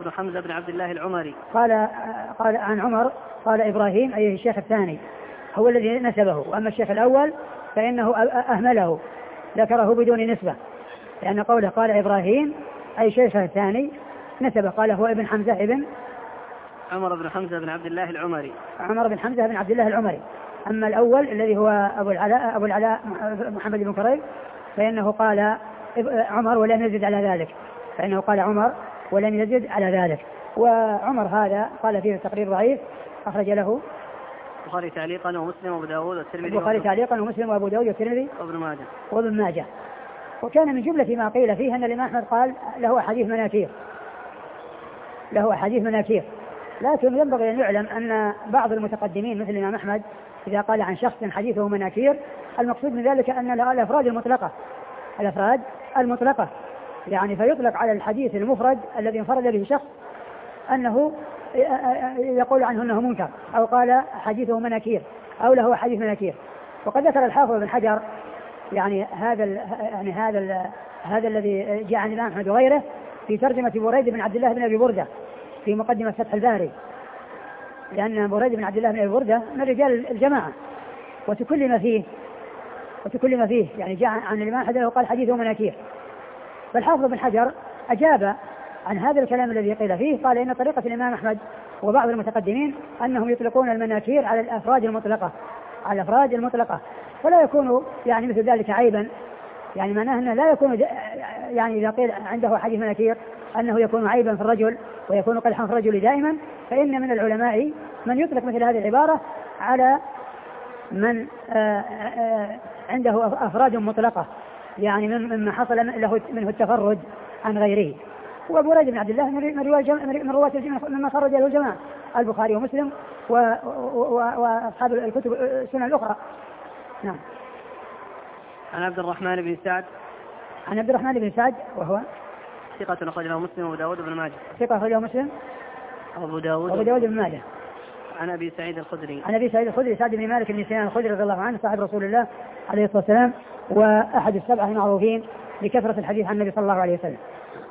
بن حمزة بن عبد الله العمري قال عن عمر قال إبراهيم أي الشيخ الثاني هو الذي نسبه، وأما الشيخ الأول فإنه أهمله ذكره بدون نسبة، لأن قوله قال إبراهيم أي شيخ الثاني نسبه قال هو ابن حمزة ابن عمر بن حمزة بن عبد الله العمري، عمر بن حمزة بن عبد الله العمري. أما الأول الذي هو أبو العلاء محمد بن كريب فإنه قال عمر ولم يزد على ذلك، فإنه قال عمر ولم يزد على ذلك. وعمر هذا قال فيه التقرير ضعيف، أخرج له البخاري تعليقا ومسلم وابو داود والترمذي، البخاري تعليقا ومسلم وابو داود والترمذي وابن ماجه. وكان من جملة ما قيل فيه أن الإمام أحمد قال له أحاديث مناكير، لكن ينبغي أن يعلم أن بعض المتقدمين مثل الإمام أحمد إذا قال عن شخص حديثه مناكير المقصود من ذلك أن الأفراد المطلقة يعني فيطلق على الحديث المفرد الذي انفرد به شخص أنه يقول عنه أنه منكر، أو قال حديثه مناكير أو له حديث مناكير. وقد ذكر الحافظ بن حجر يعني هذا الذي جاء عن الإمام أحمد وغيره في ترجمة بريد بن عبد الله بن أبي بردة في مقدمة فتح الباري، لأن بريد بن عبد الله بن أبي بردة من رجال الجماعة وتكلم فيه يعني جاء عن الإمام أحمد وقال حديثه مناكير. فالحافظ بن حجر أجاب عن هذا الكلام الذي قيل فيه، قال إن طريقة الإمام أحمد وبعض المتقدمين أنهم يطلقون المناكير على الأفراد المطلقة فلا يكون يعني مثل ذلك عيبا، يعني معناه أنه لا يكون يعني إذا قيل عنده حديث مناكير أنه يكون عيبا في الرجل ويكون قدحا في الرجل دائما، فإن من العلماء من يطلق مثل هذه العبارة على من عنده أفراد مطلقة يعني مما حصل له منه التفرد عن غيره. وبريد بن عبد الله من رواة مما خرج له الجماعة البخاري ومسلم وأصحاب الكتب السنة الأخرى. نعم. عن عبد الرحمن بن سعد وهو ثقة أخرج له مسلم وأبو داود بن ماجه. ثقة أخرج له مسلم وأبو داود بن ماجه. عن أبي سعيد الخدري سعد بن مالك بن سنان الخدري رضي الله عنه صاحب رسول الله عليه الصلاة والسلام وأحد السبعة المعروفين بكثرة الحديث عن النبي صلى الله عليه وسلم.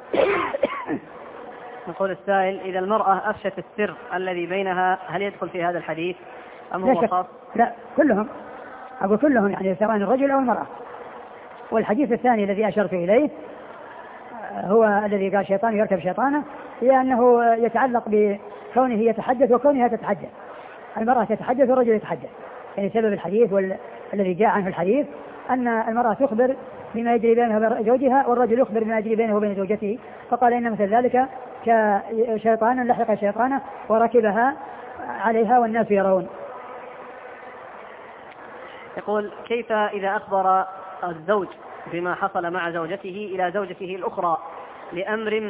يقول السائل: إذا المرأة أفشت السر الذي بينها هل يدخل في هذا الحديث أم هو خاص؟ لا، كلهم يعني سواء الرجل أو المرأة. والحديث الثاني الذي أشرت إليه هو الذي قال شيطان يركب شيطانه، لأنه يتعلق بكونه يتحدث وكونها تتحدث. المرأة تتحدث والرجل يتحدث، يعني سبب الحديث والذي جاء عنه الحديث أن المرأة تخبر بما يجري بينها وبين زوجها والرجل يخبر بما يجري بينه وبين زوجته، فقال إن مثل ذلك كشيطان لحق شيطانه وركبها عليها والناس يرون. يقول: كيف إذا أخبر الزوج بما حصل مع زوجته إلى زوجته الأخرى لأمر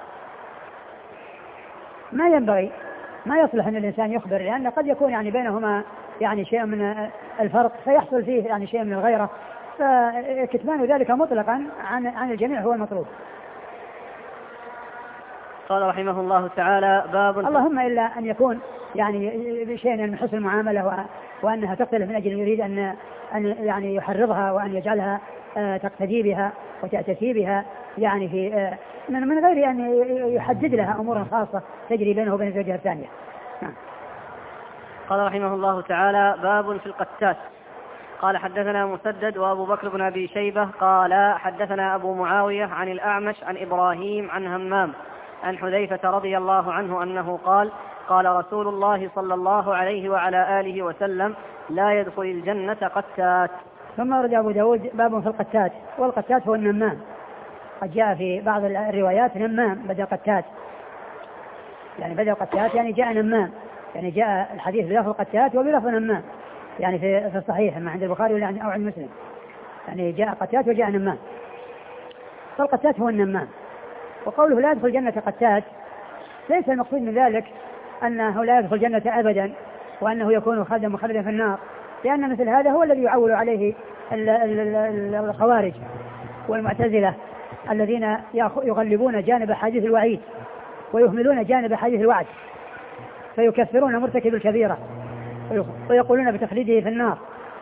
ما ينبغي، ما يصلح أن الإنسان يخبر، لأن قد يكون يعني بينهما يعني شيء من الفرق فيحصل فيه يعني شيء من الغيرة، فكتمان ذلك مطلقا عن الجميع هو المطلوب. قال رحمه الله تعالى: باب اللهم إلا أن يكون يعني بشيء من حسن المعاملة وأنها تختلف من أجل يريد أن يعني يحرضها وأن يجعلها تقتدي بها وتأتي بها يعني في من غير أن يحدد لها أمور خاصة تجري بينه وبين زوجها الثانية. قال رحمه الله تعالى: باب في القتات. قال: حدثنا مسدد وأبو بكر بن أبي شيبة قال: حدثنا أبو معاوية عن الأعمش عن إبراهيم عن همام عن حذيفة رضي الله عنه أنه قال: قال رسول الله صلى الله عليه وعلى آله وسلم: لا يدخل الجنة قتات. ثم ورد أبو داود باب في القتات، والقتات هو النمام، قد جاء في بعض الروايات نمام بدل قتات، يعني بدل قتات يعني جاء نمام، يعني جاء الحديث بلفظ قتات وبلفظ نمام، يعني في الصحيح ما عند البخاري أو عند مسلم، يعني جاء قتات وجاء نمام. فالقتات هو النمام. وقوله لا يدخل الجنة قتات ليس المقصود من ذلك أنه لا يدخل الجنة أبدا وأنه يكون خالدا في النار، لأن مثل هذا هو الذي يعول عليه الخوارج والمعتزلة الذين يغلبون جانب حديث الوعيد ويهملون جانب حديث الوعد، فيكفرون مرتكب الكبيرة ويقولون بتخليده في النار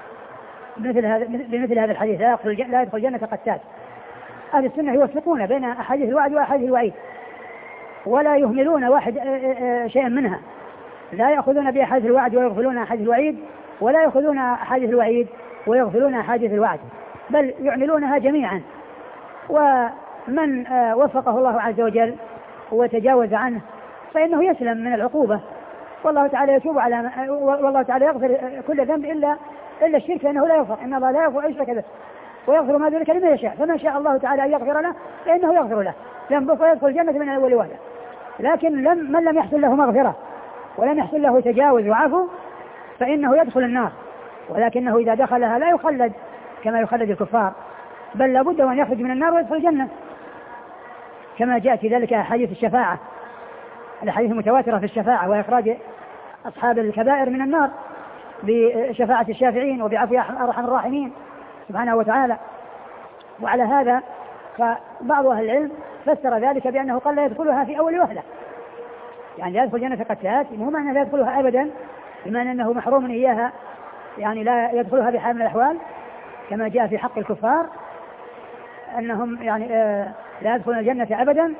بمثل هذا الحديث: لا يدخل الجنة قتات. أهل السنة يوفقون بين أحاديث الوعد وأحاديث الوعيد، ولا يهملون واحد شيئا منها، لا يأخذون بأحاديث الوعد ويغفلون أحاديث الوعيد، ولا يأخذون أحاديث الوعيد ويغفلون أحاديث الوعد، بل يعملونها جميعا. ومن وفقه الله عز وجل وتجاوز عنه فإنه يسلم من العقوبة، والله تعالى يتوب على والله تعالى يغفر كل ذنب إلا الشرك، فإنه لا يغفر، إن الله لا يغفر أن يشرك به ويغفر ما ذلك لمن يشاء، فما شاء الله تعالى أن يغفر له فإنه يغفر له ذنبه فيدخل الجنة من أول وهلة. لكن من لم يحصل له مغفرة ولم يحصل له تجاوز وعفو فإنه يدخل النار، ولكنه إذا دخلها لا يخلد كما يخلد الكفار، بل لابد أن يخرج من النار ويدخل الجنة، كما جاء في ذلك أحاديث الشفاعة، الأحاديث المتواترة في الشفاعة وإخراج أصحاب الكبائر من النار بشفاعة الشافعين وبعفو أرحم الراحمين سبحانه وتعالى. وعلى هذا فبعض أهل العلم فسر ذلك بأنه قال لا يدخلها في أول وهلة، يعني لا يدخل جنة قتات، مو معنى لا يدخلها أبدا بمعنى أنه محروم إياها، يعني لا يدخلها بحال من الأحوال كما جاء في حق الكفار أنهم يعني لا يدخلون الجنة أبدا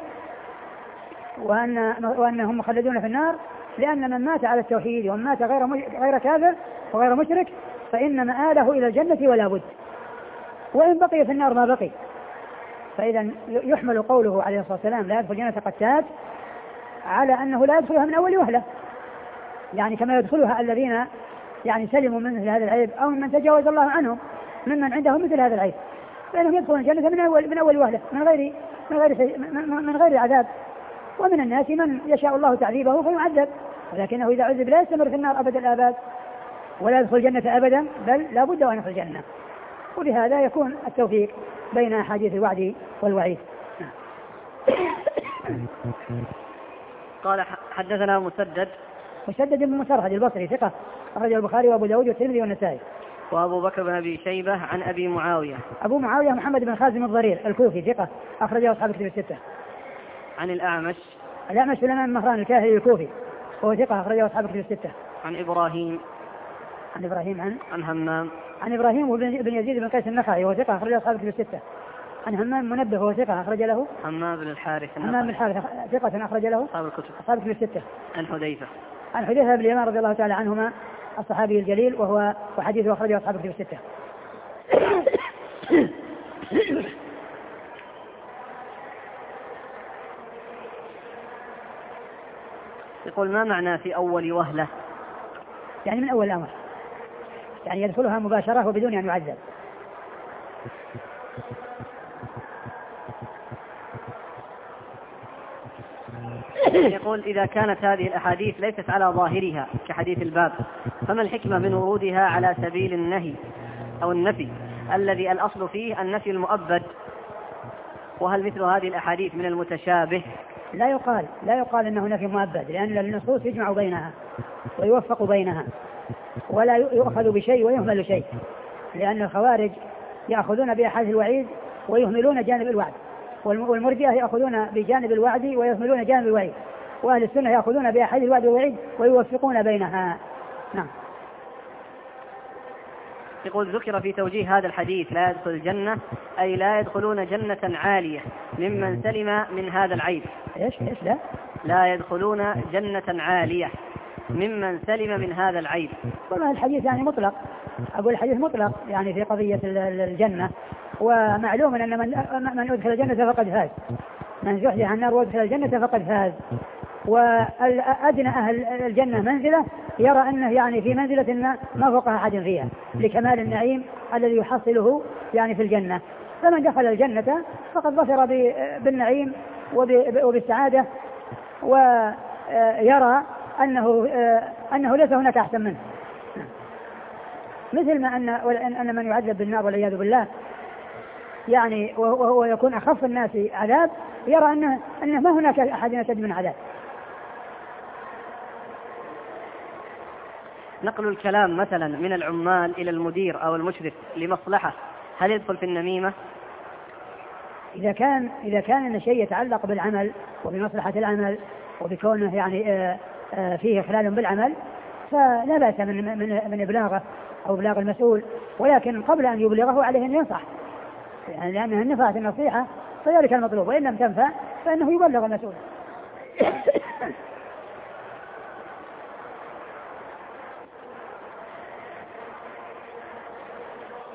وأنهم مخلدون في النار، لأن من مات على التوحيد ومن مات غير كافر وغير مشرك فإن مآله إلى الجنة ولا بد، وإن بقي في النار ما بقي. فإذا يحمل قوله عليه الصلاة والسلام لا يدخل جنة قتات على أنه لا يدخلها من أول وهلة، يعني كما يدخلها الذين يعني سلموا من مثل هذا العيب أو من تجاوز الله عنهم ممن عندهم مثل هذا العيب، فإنهم يدخلون الجنة من أول وهلة من غير عذاب. ومن الناس من يشاء الله تعذيبه فيعذب، ولكنه إذا عذب لا يستمر في النار أبد الآباد ولا يدخل الجنة أبدا، بل لا بد أن يدخل الجنة. وبهذا يكون التوفيق بين أحاديث الوعد والوعيد. قال حدثنا مسدد بن مسرهد البصري ثقة أخرجه البخاري وأبو داود والترمذي والنسائي. وأبو بكر بن أبي شيبة عن أبي معاوية. أبو معاوية محمد بن خازم الضرير الكوفي ثقة أخرجه أصحاب الكتب الستة. عن الأعمش سليمان بن مهران الكاهلي الكوفي وهو ثقة أخرجه أصحاب الكتب الستة. عن إبراهيم عن همام عن إبراهيم بن يزيد بن قيس النخعي وهو ثقة أخرجه أصحاب الكتب الستة. عن همام منبه وهو ثقة أخرج له همام بن الحارث ثقة أخرج له أصحاب الكتب الستة. عن حذيفة بن اليمان رضي الله تعالى عنهما الصحابي الجليل وحديثه أخرجه أصحاب الكتب الستة. يقول ما معنى في أول وهلة؟ يعني من أول الأمر، يعني يدخلها مباشرة وبدون أن يعذب. يقول إذا كانت هذه الأحاديث ليست على ظاهرها كحديث الباب فما الحكمة من ورودها على سبيل النهي أو النفي الذي الأصل فيه النفي المؤبد؟ وهل مثل هذه الأحاديث من المتشابه؟ لا يقال أنه نفي مؤبد، لأن النصوص يجمع بينها ويوفق بينها ولا يؤخذ بشيء ويهمل شيء، لأن الخوارج يأخذون بأحاديث الوعيد ويهملون جانب الوعد، والمرجئة يأخذون بجانب الوعد ويهملون جانب الوعيد، وأهل السنة يأخذون بأحاديث الوعد والوعيد ويوفقون بينها. نعم. يقول ذكر في توجيه هذا الحديث لا يدخل الجنة أي لا يدخلون جنة عالية ممن سلم من هذا العيب. إيش لا يدخلون جنة عالية ممن سلم من هذا العيب. والله الحديث يعني مطلق، أقول الحديث مطلق يعني في قضية الجنة، ومعلوم أن من أدخل الجنة فقد فاز، من زحزح عن النار وادخل الجنة فقد فاز. وأدنى أهل الجنة منزلة يرى أنه يعني في منزلة ما فوق أحد فيها لكمال النعيم الذي يحصله يعني في الجنة، فمن دخل الجنة فقد ظفر بالنعيم وبالسعادة، ويرى أنه ليس هناك أحسن منه. مثل ما أن من يعذب بالنار والعياذ بالله يعني وهو يكون أخف الناس عذاب يرى أنه ما هناك أحد أشد من عذاب. نقل الكلام مثلا من العمال إلى المدير أو المشرف لمصلحة هل يدخل في النميمة؟ إذا كان أن شيء يتعلق بالعمل وبمصلحة العمل وبكونه يعني فيه خلال بالعمل فلا بأس من إبلاغه أو إبلاغ المسؤول، ولكن قبل أن يبلغه عليه أن ينصح، يعني لأنها نفعت النصيحة فذلك المطلوب، وإن لم تنفع فإنه يبلغ المسؤول.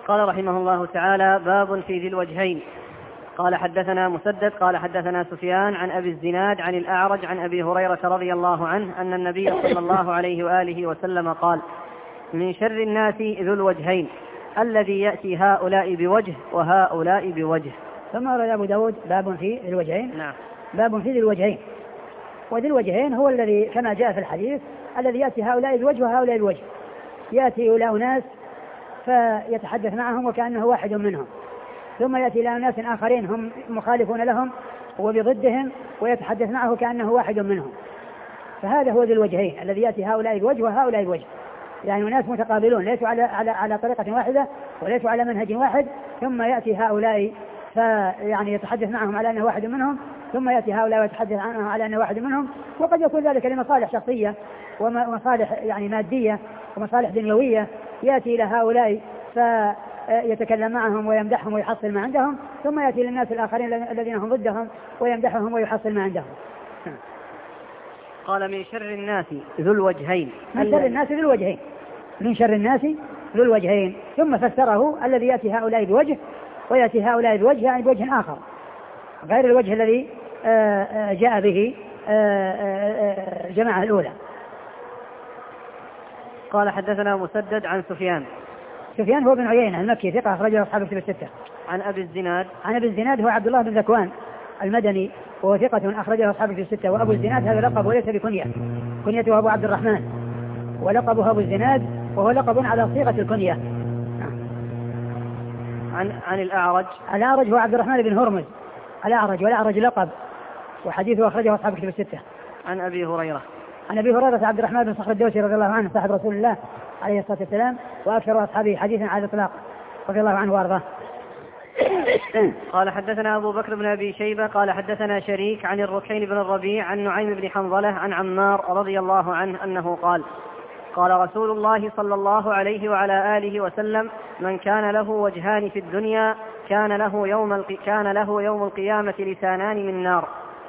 قال رحمه الله تعالى: باب في ذي الوجهين. قال حدثنا مسدد قال حدثنا سفيان عن أبي الزناد عن الأعرج عن أبي هريرة رضي الله عنه أن النبي صلى الله عليه وآله وسلم قال: من شر الناس ذو الوجهين الذي يأتي هؤلاء بوجه وهؤلاء بوجه. ثم روى أبو داود باب في ذي الوجهين. نعم. باب في ذي الوجهين. وذي الوجهين هو الذي كما جاء في الحديث الذي يأتي هؤلاء بوجه وهؤلاء بوجه. يأتي إلى أناس فيتحدث معهم وكأنه واحد منهم، ثم يأتي إلى أناس آخرين هم مخالفون لهم وبضدهم ويتحدث معه كأنه واحد منهم. فهذا هو ذي الوجهين الذي يأتي هؤلاء بوجه وهؤلاء بوجه، يعني ناس متقابلون ليسوا على طريقة واحدة وليسوا على منهج واحد، ثم يأتي هؤلاء فيعني يتحدث معهم على أنه واحد منهم، ثم يأتي هؤلاء ويتحدث عنهم على أنه واحد منهم. وقد يكون ذلك لمصالح شخصية ومصالح يعني مادية ومصالح دنيوية، يأتي إلى هؤلاء فيتكلم معهم ويمدحهم ويحصل ما عندهم، ثم يأتي للناس الآخرين الذين هم ضدهم ويمدحهم ويحصل ما عندهم. قال: من شر الناس ذو الوجهين. من شر الناس ذو الوجهين. من شر الناس ذو الوجهين. ثم فسره: الذي يأتي هؤلاء بوجه ويأتي هؤلاء بوجه، يعني بوجه آخر غير الوجه الذي جاء به الجماعة الأولى. قال: حدثنا مسدد عن سفيان هو بن عيينة المكي ثقة أخرجه أصحاب الكتب الستة. عن أبي الزناد. عن أبي الزناد هو عبد الله بن ذكوان المدني وهو ثقة أخرجه أصحاب الكتب الستة. وأبو الزناد هذا لقب وليس بكنية، كنيته أبو عبد الرحمن ولقبه أبو الزناد وهو لقب على صيغة الكنية. عن الأعرج. الأعرج هو عبد الرحمن بن هرمز الأعرج، والأعرج لقب، وحديثه أخرجه أصحاب الكتب الستة. عن أبي هريرة. عن أبي هريرة عبد الرحمن بن صخر الدوسي رضي الله عنه صاحب رسول الله عليه الصلاة والسلام وأكثر أصحابه حديثا على الإطلاق رضي الله عنه وأرضاه. قال: حدثنا أبو بكر بن أبي شيبة قال حدثنا شريك عن الركين بن الربيع عن نعيم بن حنظلة عن عمار رضي الله عنه أنه قال: قال رسول الله صلى الله عليه وعلى آله وسلم: من كان له وجهان في الدنيا كان له يوم القيامة لسانان من نار.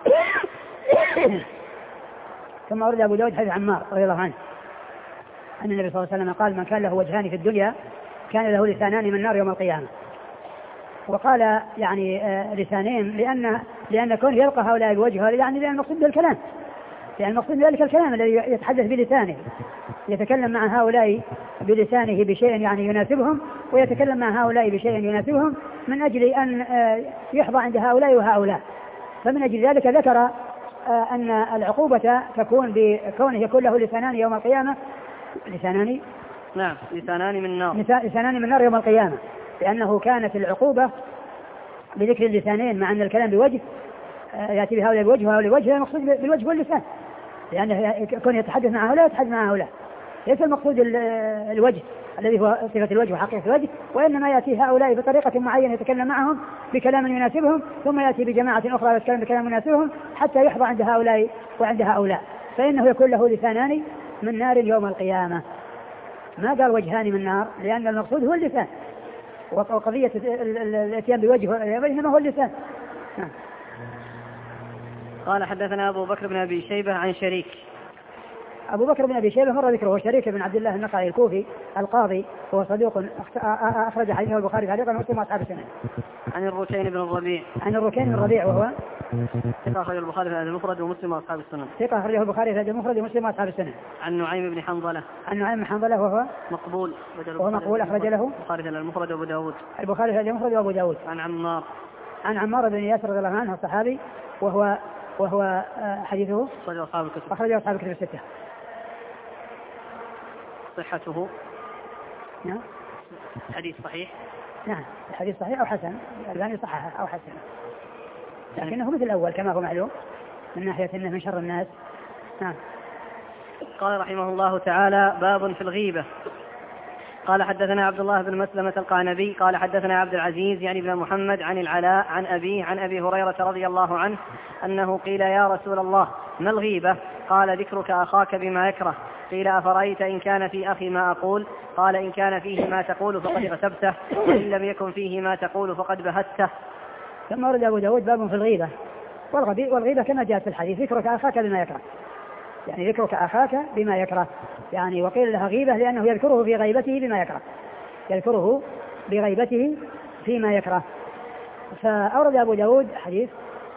ثم ورد أبو داود حديث عمار رضي الله عنه أن النبي صلى الله عليه وسلم قال: من كان له وجهان في الدنيا كان له لسانان من نار يوم القيامة. وقال يعني لسانين لأن كون يلقى هؤلاء الوجه، يعني لأن المقصود بالكلام، يعني المقصود ذلك الكلام الذي يتحدث بلسانه، يتكلم مع هؤلاء بلسانه بشيء يعني يناسبهم، ويتكلم مع هؤلاء بشيء يناسبهم من أجل أن يحظى عند هؤلاء وهؤلاء. فمن أجل ذلك ذكر أن العقوبة تكون بكونه يكون له لسانان يوم القيامة. لسانان؟ نعم، لسانان من نار. لسانان من نار يوم القيامة، لأنه كانت العقوبة بذكر اللسانين مع أن الكلام بوجه يأتي بهؤلاء بوجه وهؤلاء بوجه، المقصود بالوجه واللسان، لأنه يكون يتحدث مع هؤلاء يتحدث مع هؤلاء، ليس المقصود الوجه الذي هو صفة الوجه وحقيقة الوجه، وإنما يأتي هؤلاء بطريقة معينة يتكلم معهم بكلام يناسبهم، ثم يأتي بجماعة أخرى يتكلم بكلام يناسبهم حتى يحظى عند هؤلاء وعند هؤلاء، فإنه يكون له لسانان من نار يوم القيامة. ما قال وجهان من نار، لأن المقصود هو اللسان، وقضية الاتيان بوجه إنما هو اللسان. قال: حدثنا أبو بكر بن أبي شيبة عن شريك. أبو بكر بن أبي شيبة مر ذكره، هو شريك بن عبد الله النقعي الكوفي القاضي، وهو صدوق أخرج حديثه البخاري تعليقا ومسلم وأصحاب السنن. عن الركين بن الربيع. عن الركين بن الربيع وهو ثقة أخرجه البخاري في المفرد ومسلم وأصحاب السنن. ثقة أخرجه البخاري في المفرد ومسلم وأصحاب السنن. عن نعيم بن حنظلة. عن نعيم بن حنظلة وهو مقبول. وهو مقبول أخرج له البخاري في المفرد وأبو داود. البخاري في المفرد وأبو داود. عن عمار. عن عمار بن ياسر رضي الله عنه الصحابي، وهو حديثه أخرجه أصحاب الكتب الستة. صحته؟ نعم. حديث صحيح؟ نعم، الحديث صحيح أو حسن، الألباني صححه أو حسن، لكنه مثل الأول كما هو معلوم من ناحية أنه من شر الناس. نعم. قال رحمه الله تعالى: باب في الغيبة. قال: حدثنا عبد الله بن مسلمة القعنبي قال حدثنا عبد العزيز يعني بن محمد عن العلاء عن أبيه عن أبي هريرة رضي الله عنه أنه قيل: يا رسول الله ما الغيبة؟ قال: ذكرك أخاك بما يكره. قيل: أفرأيت إن كان في أخي ما أقول؟ قال: إن كان فيه ما تقول فقد غتبته، وإن لم يكن فيه ما تقول فقد بهته. ثم ورد أبو داود باب في الغيبة. والغيبة كما جاءت في الحديث: ذكرك أخاك بما يكره، يعني ذكرك أخاك بما يكره، يعني وقيل لها غيبة لأنه يذكره في غيبته بما يكره، يذكره بغيبته فيما يكره. فأورد أبو داود حديث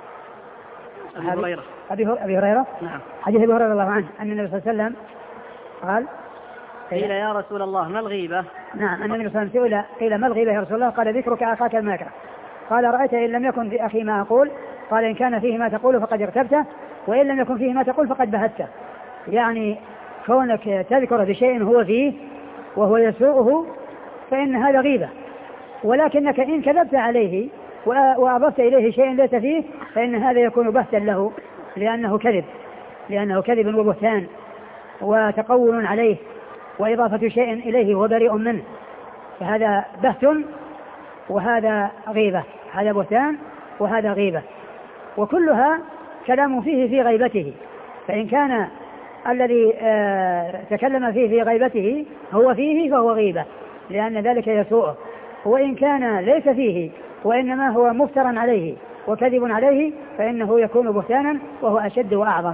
أبي هريرة نعم. حديث أبي هريرة رضي الله عنه أن النبي صلى الله عليه وسلم قال قيل يا رسول الله ما الغيبة؟ نعم. أن النبي صلى الله عليه وسلم قيل ما الغيبة يا رسول الله؟ قال ذكرك أخاك ما يكره. قال رأيت إن لم يكن في أخي ما أقول؟ قال إن كان فيه ما تقول فقد ارتبته، وإن لم يكن فيه ما تقول فقد بهته. يعني كونك تذكر بشيء هو فيه وهو يسوءه فإن هذا غيبة، ولكنك إن كذبت عليه وأضفت إليه شيء ليس فيه فإن هذا يكون بهتا له، لأنه كذب وبهتان وتقول عليه وإضافة شيء إليه وهو بريء منه، فهذا بهت وهذا غيبة، هذا بهتان وهذا غيبة، وكلها كلام فيه في غيبته. فإن كان الذي تكلم فيه في غيبته هو فيه فهو غيبة لأن ذلك يسوءه، وإن كان ليس فيه وإنما هو مفترا عليه وكذب عليه فإنه يكون بهتانا وهو أشد وأعظم.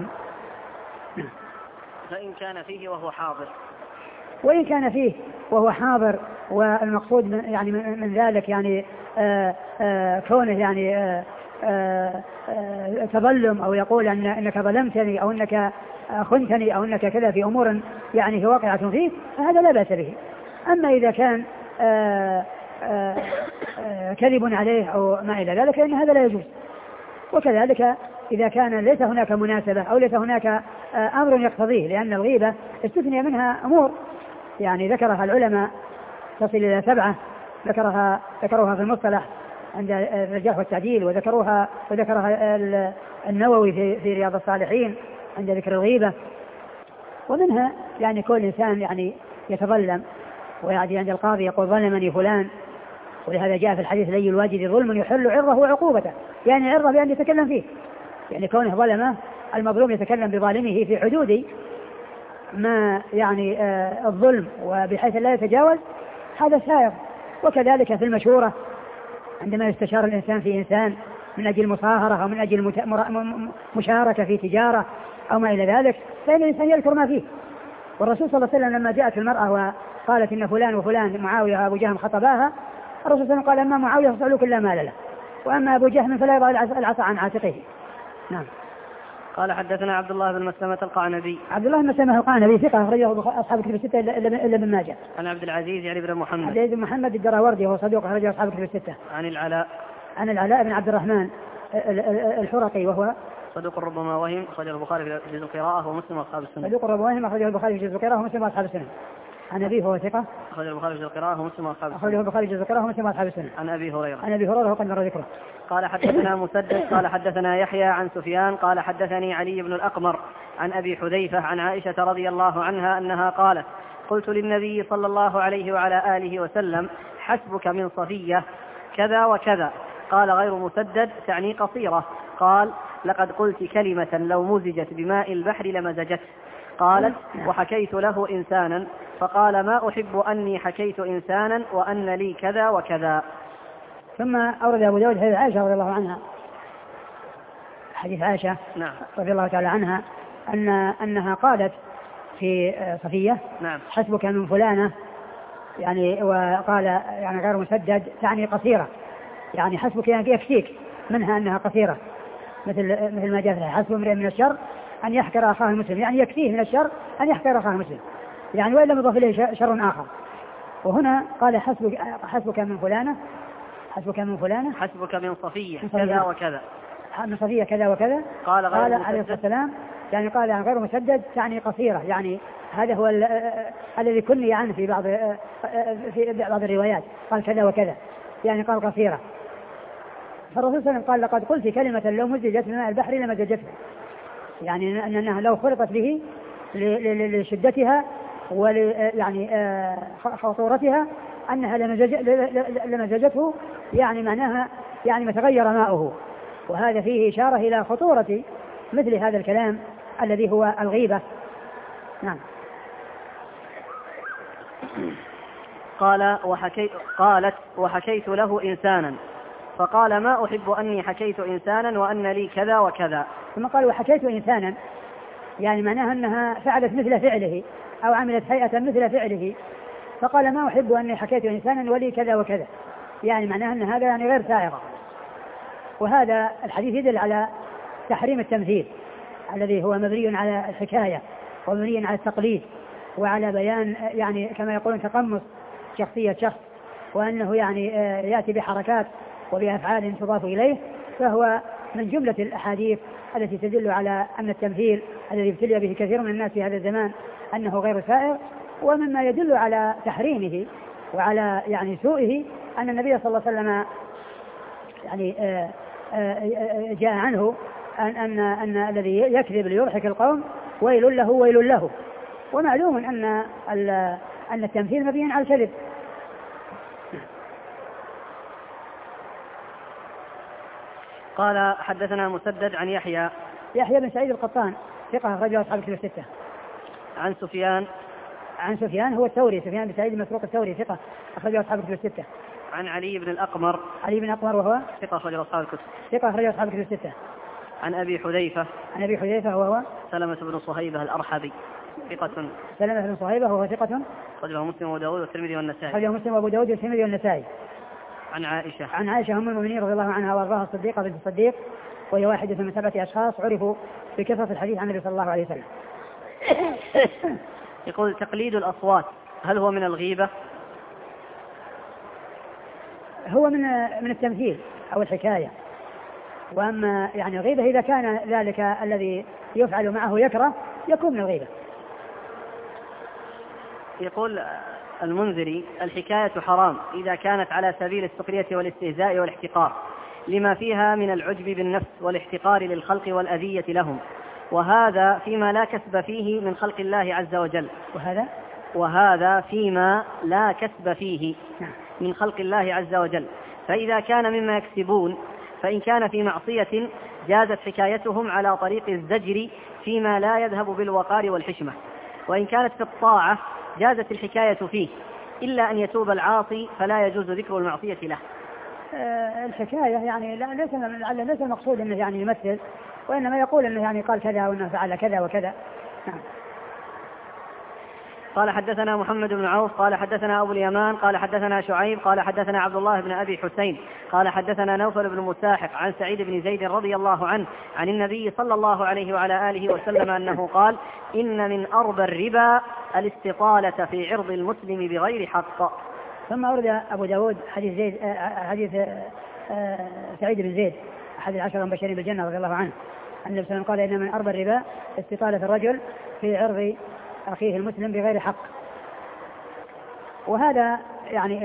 فإن كان فيه وهو حاضر، وإن كان فيه وهو حاضر، والمقصود من ذلك يعني كونه يعني تظلم أو يقول أنك ظلمتني أو أنك خنتني أو أنك كذا في أمور يعني هي واقعة فيه فهذا لا بأس به. أما إذا كان كذب عليه أو ما إلى ذلك فإن هذا لا يجوز. وكذلك إذا كان ليس هناك مناسبة أو ليس هناك أمر يقتضيه، لأن الغيبة استثني منها أمور يعني ذكرها العلماء تصل إلى 7 ذكروها في المصطلح عند الرجاح والتعديل، وذكرها النووي في رياض الصالحين عند ذكر الغيبة. ومنها يعني كل إنسان يعني يتظلم، ويعني عند القاضي يقول ظلمني فلان، ولهذا جاء في الحديث لي الواجد ظلم يحل عرضه وعقوبته، يعني عرضه بأن يتكلم فيه، يعني كونه ظلمه المظلوم يتكلم بظالمه في حدود ما يعني الظلم وبحيث لا يتجاوز، هذا سائر. وكذلك في المشورة عندما يستشار الإنسان في إنسان من أجل مصاهرة أو من أجل مشاركة في تجارة أو ما إلى ذلك فإن الإنسان يذكر ما فيه. والرسول صلى الله عليه وسلم لما جاءت المرأة وقالت إن فلان وفلان معاوية وأبو جهم خطباها، الرسول صلى الله عليه وسلم قال أما معاوية فاسألوا كل مال له، وأما أبو جهم فلا يضع العصا عن عاتقه. نعم. قال حدثنا عبد الله بن مسلمة القعنبي. عبد الله بن مسلمة القعنبي ثقة أخرجه أصحاب الكتب الستة إلا ابن ماجه. عن عبد العزيز يعني بن محمد. عبد العزيز بن محمد الدراوردي وهو صدوق أخرجه أصحاب الكتب الستة. عن العلاء بن عبد الرحمن الحرقي وهو صدوق ربما وهم، أخرجه البخاري في جزء القراءة ومسلم وأصحاب السنة. صدوق ربما وهم، أخرجه البخاري في جزء القراءة ومسلم وأصحاب السنة. عن أبيه هو ثقة، أخرجه البخاري في جزء القراءة ومسلم وأصحاب السنة. أخرجه البخاري في جزء القراءة ومسلم وأصحاب السنة. عن أبي هريرة. عن أبي هريرة وقد مر ذكره. قال حدثنا مسدد قال حدثنا يحيى عن سفيان قال حدثني علي بن الأقمر عن أبي حذيفة عن عائشة رضي الله عنها أنها قالت قلت للنبي صلى الله عليه وعلى آله وسلم حسبك من صفية كذا وكذا، قال غير مسدد تعني قصيرة، قال لقد قلت كلمة لو مزجت بماء البحر لمزجت. قالت وحكيت له إنسانا فقال ما أحب أني حكيت إنسانا وأن لي كذا وكذا. ثم أورد أبو داود حديث عائشة رضي الله عنها، حديث عائشة نعم رضي الله تعالى عنها أنها قالت في صفية نعم حسبك من فلانة، يعني وقال يعني غير مسدد تعني قصيرة، يعني حسبك يعني يكفيك منها أنها قصيرة، مثل ما جاء حسب امرئ من الشر أن يحقر أخاه المسلم، يعني يكفيه من الشر أن يحقر أخاه المسلم، يعني وإن لم يضاف إليه شر آخر. وهنا قال حسبك من فلانة، حسبك من فلانة، حسبك من صفية كذا وكذا، من صفية كذا وكذا، قال عليه الصلاة والسلام يعني قال عن غير مسدد تعني قصيرة، يعني هذا هو الذي كني عنه في بعض الروايات، قال كذا وكذا يعني قال قصيرة. فالرسول صلى الله عليه وسلم قال لقد قلت كلمة لو مزجت بماء البحر لمزجته، يعني أنها لو خلطت به لشدتها يعني خطورتها أنها لمزجته، يعني معناها يعني ما تغير ماؤه. وهذا فيه إشارة إلى خطورة مثل هذا الكلام الذي هو الغيبة. نعم. قالت وحكيت له إنسانا فقال ما أحب أني حكيت إنسانا وأن لي كذا وكذا. ثم قال وحكيت إنسانا، يعني معناها أنها فعلت مثل فعله أو عملت هيئة مثل فعله، فقال ما أحب أني حكيت إنسانا ولي كذا وكذا، يعني معناه أن هذا يعني غير سائغ. وهذا الحديث يدل على تحريم التمثيل الذي هو مبني على الحكاية ومبني على التقليد وعلى بيان يعني كما يقولون تقمص شخصية شخص، وأنه يعني يأتي بحركات وبأفعال تضاف إليه، فهو من جملة الأحاديث التي تدل على أن التمثيل الذي ابتلي به كثير من الناس في هذا الزمان أنه غير سائغ. ومما يدل على تحريمه وعلى يعني سوءه أن النبي صلى الله عليه وسلم يعني جاء عنه أن الذي يكذب ليضحك القوم ويل له ويل له. ومعلوم أن التمثيل مبني على الكذب. قال حدثنا مسدد عن يحيى بن سعيد القطان ثقة أخرجه أصحاب الكتب الستة. عن سفيان هو الثوري، سفيان بن سعيد المسروق الثوري ثقة أخرجه أصحاب الكتب الستة. عن علي بن الأقمر وهو ثقة أخرجه أصحاب الكتب. ثقة أخرجه أصحاب الكتب الستة. عن أبي حذيفة وهو سلمة بن صهيبة الأرحبي ثقة. سلمة بن صهيبة وهو ثقة أخرجه مسلم وأبو داود والترمذي والنسائي. عن عائشة أم المؤمنين رضي الله عنها وأرضاها الصديقة بنت الصديق، وهي واحدة من 7 أشخاص عرفوا بكثرة الحديث عن النبي صلى الله عليه وسلم. يقول تقليد الأصوات هل هو من الغيبة؟ هو من التمثيل أو الحكاية. وأما يعني الغيبة إذا كان ذلك الذي يفعل معه يكره يكون من الغيبة. يقول المنذري الحكاية حرام إذا كانت على سبيل السخرية والاستهزاء والاحتقار لما فيها من العجب بالنفس والاحتقار للخلق والأذية لهم، وهذا فيما لا كسب فيه من خلق الله عز وجل. وهذا فيما لا كسب فيه من خلق الله عز وجل. فإذا كان مما يكسبون فإن كان في معصية جازت حكايتهم على طريق الزجر فيما لا يذهب بالوقار والحشمة، وإن كانت في الطاعة جازت الحكاية فيه إلا أن يتوب العاصي فلا يجوز ذكر المعصية له. الحكاية يعني ليس المقصود أنه يعني يمثل، وإنما يقول أنه يعني قال كذا وأنه فعل كذا وكذا. قال حدثنا محمد بن عوف قال حدثنا أبو اليمان قال حدثنا شعيب قال حدثنا عبد الله بن أبي حسين قال حدثنا نوفل بن مساحق عن سعيد بن زيد رضي الله عنه عن النبي صلى الله عليه وعلى آله وسلم أنه قال إن من أربى الربا الاستطالة في عرض المسلم بغير حق. ثم أورد أبو داود حديث سعيد بن زيد أحد العشرة المبشرين بالجنة رضي الله عنه أن النبي صلى الله عليه وسلم قال إن من أربى الربا استطالة الرجل في عرض أخيه المسلم بغير حق. وهذا يعني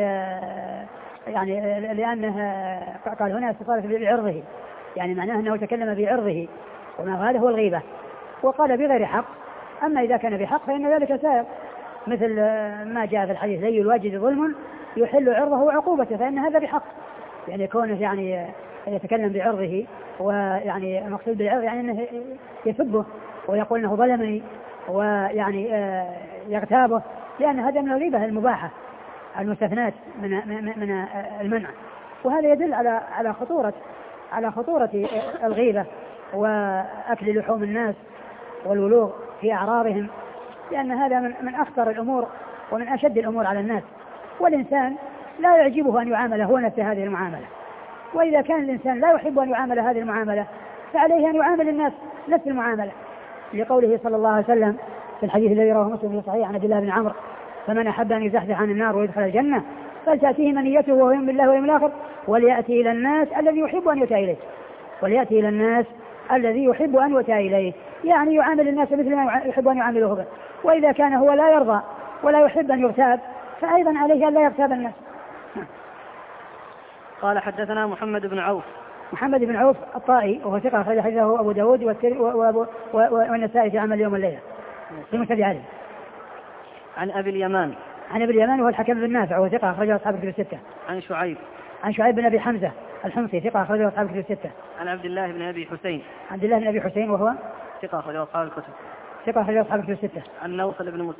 لأنه قال هنا استطالة بعرضه، يعني معناه أنه تكلم بعرضه، وما هذا هو الغيبة. وقال بغير حق، أما إذا كان بحق فإن ذلك سائغ، مثل ما جاء في الحديث زي الواجد ظلم يحل عرضه وعقوبته، فإن هذا بحق، يعني كونه يعني يتكلم بعرضه، ويعني المقصود بالعرض يعني أنه يسبه ويقول أنه ظلمني ويعني يغتابه، لأن هذا من الغيبة المباحة المستثنات من المنع. وهذا يدل على خطورة الغيبة وأكل لحوم الناس والولوغ في أعراضهم، لأن هذا من أخطر الأمور ومن أشد الأمور على الناس. والإنسان لا يعجبه أن يعامل هو نفس هذه المعاملة، وإذا كان الإنسان لا يحب أن يعامل هذه المعاملة فعليه أن يعامل الناس نفس المعاملة، لقوله صلى الله عليه وسلم في الحديث الذي رواه مسلم في صحيح عن عبد الله بن عمرو: فمن أحب أن يزحزح عن النار ويدخل الجنة فلتأتيه منيته وهو يؤمن بالله واليوم الآخر وليأتي إلى الناس الذي يحب أن يؤتى إليه. يعني يعامل الناس مثل ما يحب أن يعامله به. وإذا كان هو لا يرضى ولا يحب أن يغتاب فأيضا عليه أن لا يغتاب الناس. قال حدثنا محمد بن عوف الطائي وهو ثقة أخرج حديثه أبو داود والنسائي في عمل يوم الليلة في مسند علي. عن أبي اليمان وهو الحكم بن نافع وهو ثقة أخرجه أصحاب الكتب الستة. عن شعيب بن أبي حمزة الحمصي ثقة أخرجه أصحاب الكتب الستة. عن عبد الله بن أبي حسين وهو ثقة أخرجه أصحاب الكتب الستة. عن نوفل بن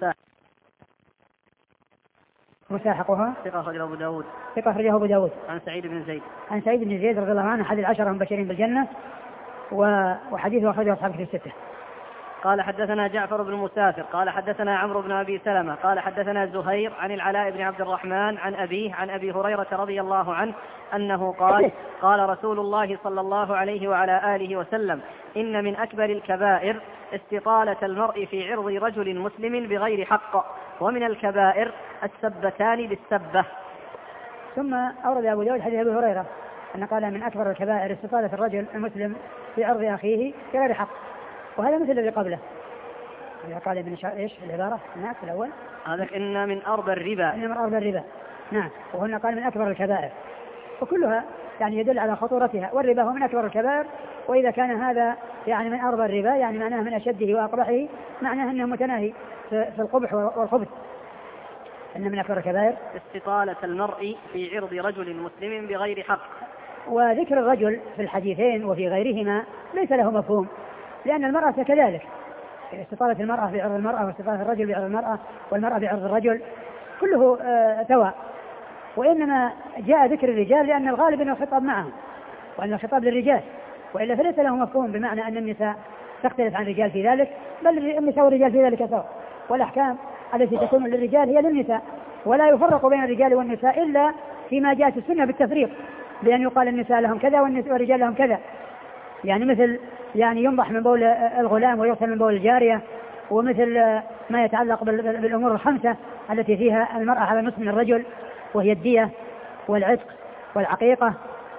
مساحق وهو ثقة أخرجه أبو داود. عن سعيد بن زيد رضي الله عنه أحد العشرة المبشرين بالجنة، وحديثه أخرجه أصحاب الكتب الستة. قال حدثنا جعفر بن مسافر قال حدثنا عمرو بن أبي سلمة قال حدثنا زهير عن العلاء بن عبد الرحمن عن أبيه عن أبي هريرة رضي الله عنه أنه قال قال رسول الله صلى الله عليه وعلى آله وسلم إن من أكبر الكبائر استطالة المرء في عرض رجل مسلم بغير حق ومن الكبائر السبتان بالسبة. ثم أورد أبو داود حديث أبي هريرة أن قال من أكبر الكبائر استطالة الرجل المسلم في عرض أخيه بغير حق، وهذا مثل الذي قبله. إذا قال ابن إيش العبارة هناك الأول؟ هذا إن من أربى الربا. إن من أربى الربا، نعم. وهنا قال من أكبر الكبائر، وكلها يعني يدل على خطورتها، والربا هو من أكبر الكبائر، وإذا كان هذا يعني من أربى الربا يعني معناه من أشده وأقبحه، معناه أنه متناهي في القبح والخبث. إن من أكبر الكبائر استطالة المرء في عرض رجل مسلم بغير حق. وذكر الرجل في الحديثين وفي غيرهما ليس له مفهوم، لأن المرأة كذلك، استطالة المرأة في عرض المرأة واستطالة الرجل بعرض المرأة والمرأة بعرض الرجل كله سواء، وإنما جاء ذكر الرجال لأن الغالب أنه الخطاب معهم وأن الخطاب للرجال، وإلا فليس له مفهوم بمعنى أن النساء تختلف عن الرجال في ذلك، بل النساء والرجال في ذلك سواء، والأحكام التي تكون للرجال هي للنساء، ولا يفرق بين الرجال والنساء إلا فيما جاءت السنة بالتفريق، بأن يقال النساء لهم كذا والرجال لهم كذا، يعني مثل يعني ينضح من بول الغلام ويغسل من بول الجارية، ومثل ما يتعلق بالأمور الخمسة التي فيها المرأة على نصف من الرجل، وهي الدية والعتق والعقيقة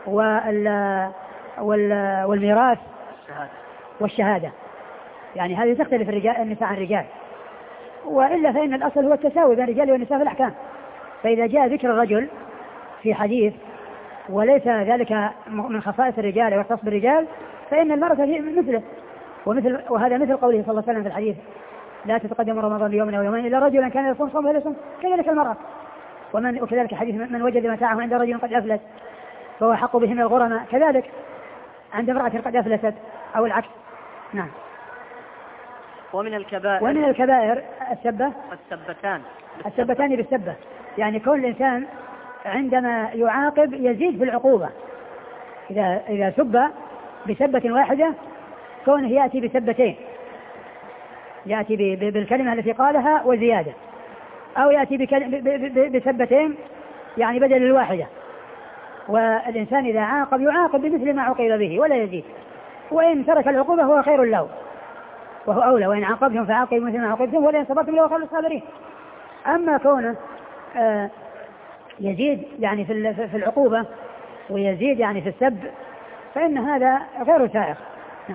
والميراث والشهادة، يعني هذه تختلف النساء عن الرجال، وإلا فإن الأصل هو التساوي بين الرجال والنساء في الأحكام. فإذا جاء ذكر الرجل في حديث وليس ذلك من خصائص الرجال ويختص بالرجال، فإن المرأة مثله، وهذا مثل قوله صلى الله عليه وسلم في الحديث لا تتقدم رمضان يوم أو يومين إلا رجلا كان يصوم صوم فليصوم، كذلك المرأة. وكذلك حديث من وجد متاعه عند رجل قد أفلت فهو حق به من الغرماء، كذلك عند امرأة قد أفلست أو العكس. نعم. ومن الكبائر السبتان بالسبة، يعني كل الإنسان عندما يعاقب يزيد في العقوبة، إذا سب بسبة واحدة كونه يأتي بسبتين، يأتي بالكلمة التي قالها وزيادة، أو يأتي بسبتين يعني بدل الواحدة. والإنسان إذا عاقب يعاقب بمثل ما عوقب به ولا يزيد، وإن ترك العقوبة هو خير له وهو أولى، وإن عاقبتم فعاقبوا مثل ما عوقبتم ولئن صبرتم لهو خير للصابرين. أما كونه يزيد يعني في العقوبة ويزيد يعني في السب فإن هذا غير سائغ. نعم.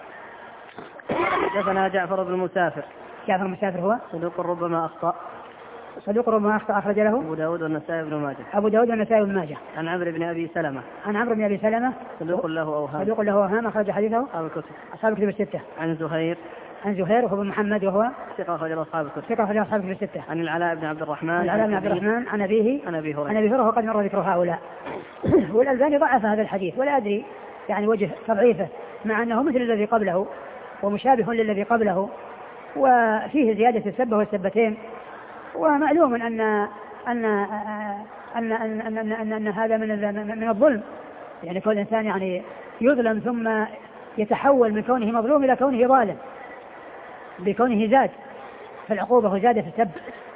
حدثنا جعفر بن مسافر. جعفر بن مسافر هو صدوق ربما أخطأ أخرج له أبو داود والنسائي بن ماجه. عن عمرو بن أبي سلمة صدوق له أوهام أخرج حديثه أصحاب الكتب الستة. عن زهير وهو محمد وهو ثقة أخرج أصحاب الكتب الستة. عن العلاء بن عبد الرحمن عن أبيه وقد مر ذكر هؤلاء. والألباني ضعف هذا الحديث ولا أدري يعني وجه تضعيفه، مع أنه مثل الذي قبله ومشابه للذي قبله، وفيه زيادة السبة والسبتين. ومعلوم أن هذا من الظلم، يعني كل إنسان يعني يظلم ثم يتحول من كونه مظلوم إلى كونه ظالم بكونه زاد في العقوبة وزاد في السب.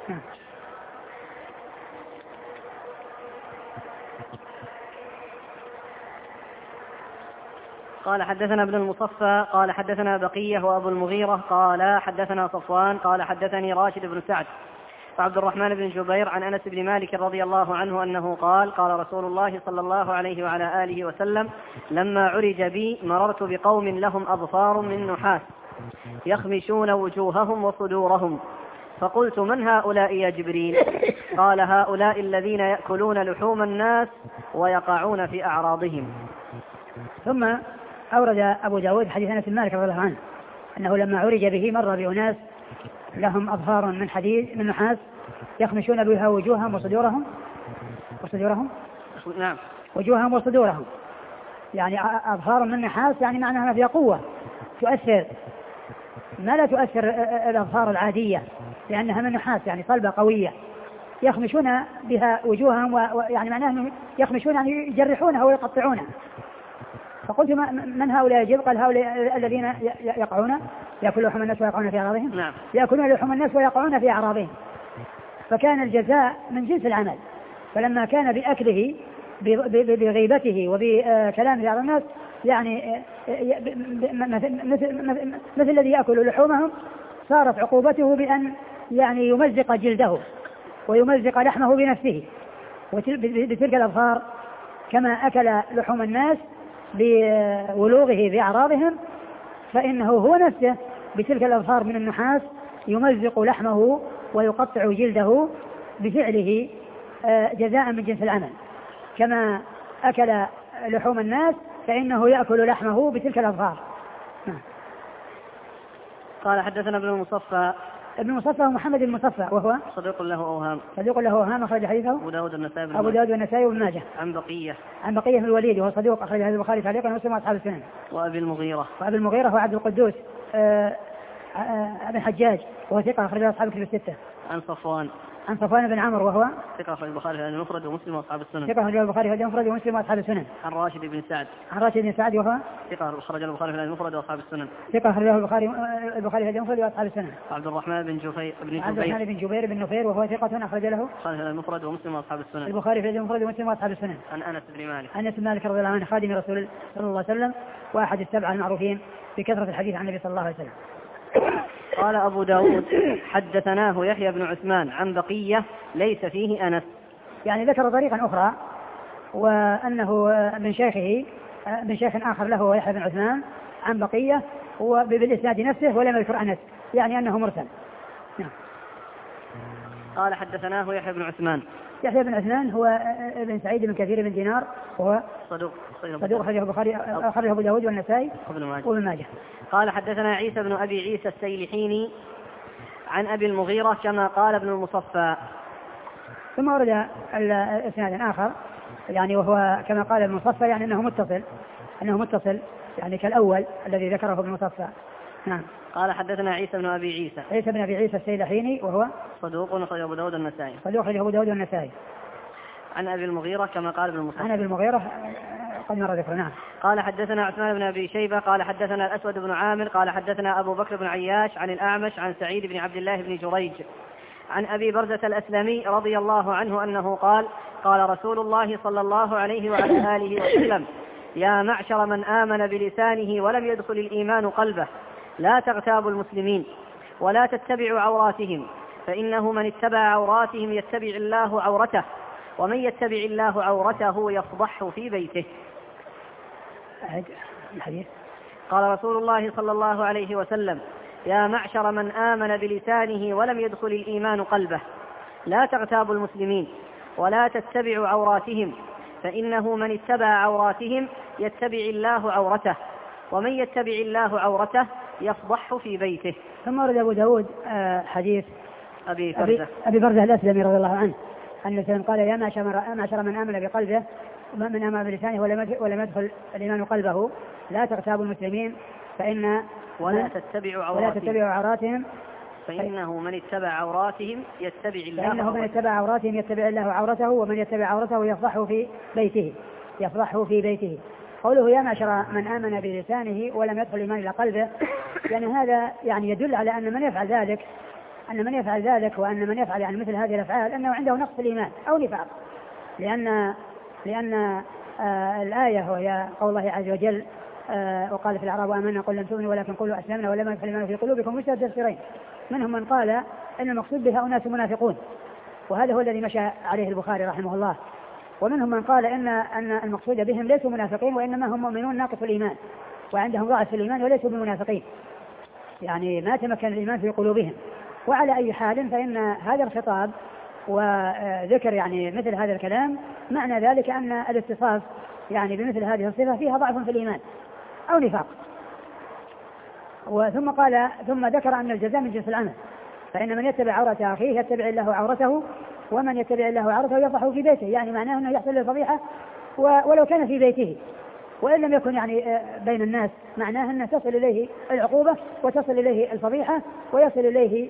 قال حدثنا ابن المصفى قال حدثنا بقية وأبو المغيرة قال حدثنا صفوان قال حدثني راشد بن سعد وعبد الرحمن بن جبير عن أنس بن مالك رضي الله عنه أنه قال رسول الله صلى الله عليه وعلى آله وسلم لما عرج بي مررت بقوم لهم أظفار من نحاس يخمشون وجوههم وصدورهم، فقلت من هؤلاء يا جبريل؟ قال هؤلاء الذين يأكلون لحوم الناس ويقعون في أعراضهم. ثم أورد أبو داود حديث أنس بن مالك رضي الله عنه أنه لما عرج به مر بأناس لهم أظفار من حديد من نحاس يخمشون بها وجوههم وصدورهم نعم وجوههم وصدورهم، يعني أظفار من نحاس يعني معناها فيها قوة تؤثر، ما لا تؤثر الأظفار العادية لأنها من نحاس يعني صلبة قوية، يخمشون بها وجوههم ويعني معناها يخمشون يعني يجرحونها ويقطعونها، فقلت من هؤلاء يجب؟ قال هؤلاء الذين يقعون يأكلون لحوم الناس ويقعون في أعراضهم. نعم. يأكلون لحوم الناس ويقعون في أعراضهم. فكان الجزاء من جنس العمل، فلما كان بأكله بغيبته وبكلامه على الناس يعني مثل الذي يأكل لحومهم، صارت عقوبته بأن يعني يمزق جلده ويمزق لحمه بنفسه بتلك الأظفار، كما أكل لحوم الناس بولوغه بأعراضهم، فإنه هو نفسه بتلك الأظفار من النحاس يمزق لحمه ويقطع جلده بفعله جزاء من جنس العمل، كما أكل لحوم الناس فإنه يأكل لحمه بتلك الأظفار. قال حدثنا ابن المصفى. ابن المصفى هو محمد بن المصفى وهو صديق له أوهام. صديق له أوهام، أخرج حديثه أبو داود والنسائي وابن ماجه. عن بقية بن الوليد وهو صديق، أخرج حديث البخاري تعليقا ومسلم وأصحاب السنن. وأبي المغيرة هو عبد القدوس ابن حجاج وهو ثقة، أخرج أصحاب الكتب الستة. عن صفوان بن عمرو وهو ثقة، أخرج البخاري في المفرد ومسلم وأصحاب السنن. ثقة، أخرج البخاري في المفرد ومسلم وأصحاب السنن. عن راشد بن سعد وهو ثقة، أخرج البخاري في المفرد وأصحاب السنن. ثقة، أخرج البخاري في المفرد وأصحاب السنن. عبد الرحمن بن جبير بن نفير وهو ثقة، أخرج له البخاري في المفرد ومسلم وأصحاب السنن. البخاري في المفرد ومسلم وأصحاب السنن. عن أنس بن مالك رضي الله عنه، خادم رسول صلى الله عليه وسلم وأحد السبعة المعروفين بكثرة الحديث عن النبي صلى الله عليه وسلم. قال أبو داود حدثناه يحيى بن عثمان عن بقية ليس فيه أنس، يعني ذكر طريقا أخرى وأنه من شيخ آخر له ويحيى بن عثمان عن بقية وبالإسناد نفسه ولم يذكر أنس، يعني أنه مرسل. قال حدثناه يحيى بن عثمان هو ابن سعيد بن كثير بن دينار وهو صدوق، أخرجه البخاري، أخرجه أبو داود والنسائي وابن ماجه. قال حدثنا عيسى بن أبي عيسى السيلحيني عن أبي المغيرة كما قال ابن المصفى. ثم ورد الإسناد آخر يعني وهو كما قال ابن المصفى، يعني أنه متصل يعني كالأول الذي ذكره ابن المصفى. نعم. قال حدثنا عيسى بن أبي عيسى السيلحيني وهو صدوق، أخرج أبو داود والنسائي. عن أبي المغيرة كما قال ابن المصفى. عن أبي المغيرة قد مر ذكره. نعم. قال حدثنا عثمان بن أبي شيبة قال حدثنا الأسود بن عامر قال حدثنا أبو بكر بن عياش عن الأعمش عن سعيد بن عبد الله بن جريج عن أبي برزة الأسلمي رضي الله عنه أنه قال قال رسول الله صلى الله عليه وعلى آله وسلم: يا معشر من آمن بلسانه ولم يدخل الإيمان قلبه، لا تغتابوا المسلمين ولا تتبعوا عوراتهم، فإنه من اتبع عوراتهم يتبع الله عورته، ومن يتبع الله عورته يفضحه في بيته. الحديث. قال رسول الله صلى الله عليه وسلم: يا معشر من آمن بلسانه ولم يدخل الإيمان قلبه، لا تغتابوا المسلمين ولا تتبعوا عوراتهم، فإنه من اتبع عوراتهم يتبع الله عورته، ومن يتبع الله عورته يفضحه في بيته. ثم ورد أبو داود حديث أبي برزة الأسلمي رضي الله عنه أن النبي قال: يا معشر من آمن بقلبه من آمن بلسانه ولم يدخل الإيمان قلبه، لا تغتابوا المسلمين ولا تتبعوا عوراتهم، فإنه من اتبع عوراتهم يتبع الله عورته، ومن يتبع عورته يفضحه في بيته. قوله يا معشر من آمن بلسانه ولم يدخل الإيمان إلى قلبه، يعني هذا يعني يدل على أن من يفعل ذلك وأن من يفعل يعني مثل هذه الأفعال أنه عنده نقص الإيمان أو نفاق، لأن الآية وهي قول الله عز وجل: وقال في الأعراب آمنا قل لم تؤمنوا ولكن قولوا أسلمنا ولما يدخل الإيمان في قلوبكم، مشتهى التفسيرين. منهم من قال أن المقصود بها أناس منافقون، وهذا هو الذي مشى عليه البخاري رحمه الله. ومنهم من قال أن المقصود بهم ليسوا منافقين وإنما هم مؤمنون ناقص الإيمان وعندهم ضعف في الإيمان وليسوا بمنافقين، يعني ما تمكن الإيمان في قلوبهم. وعلى أي حال فإن هذا الخطاب وذكر يعني مثل هذا الكلام معنى ذلك أن الاتصاف يعني بمثل هذه الصفة فيها ضعف في الإيمان أو نفاق. ثم ذكر أن الجزاء من جنس العمل، فإن من يتبع عورة أخيه يتبع الله عورته، ومن يتبع الله عورته يفضحه في بيته، يعني معناه أنه يحصل الفضيحة ولو كان في بيته وإن لم يكن يعني بين الناس، معناه أن تصل إليه العقوبة وتصل إليه الفضيحة ويصل إليه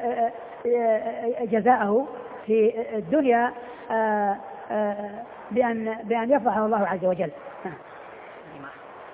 جزاءه في الدنيا بأن يفضحه الله عز وجل.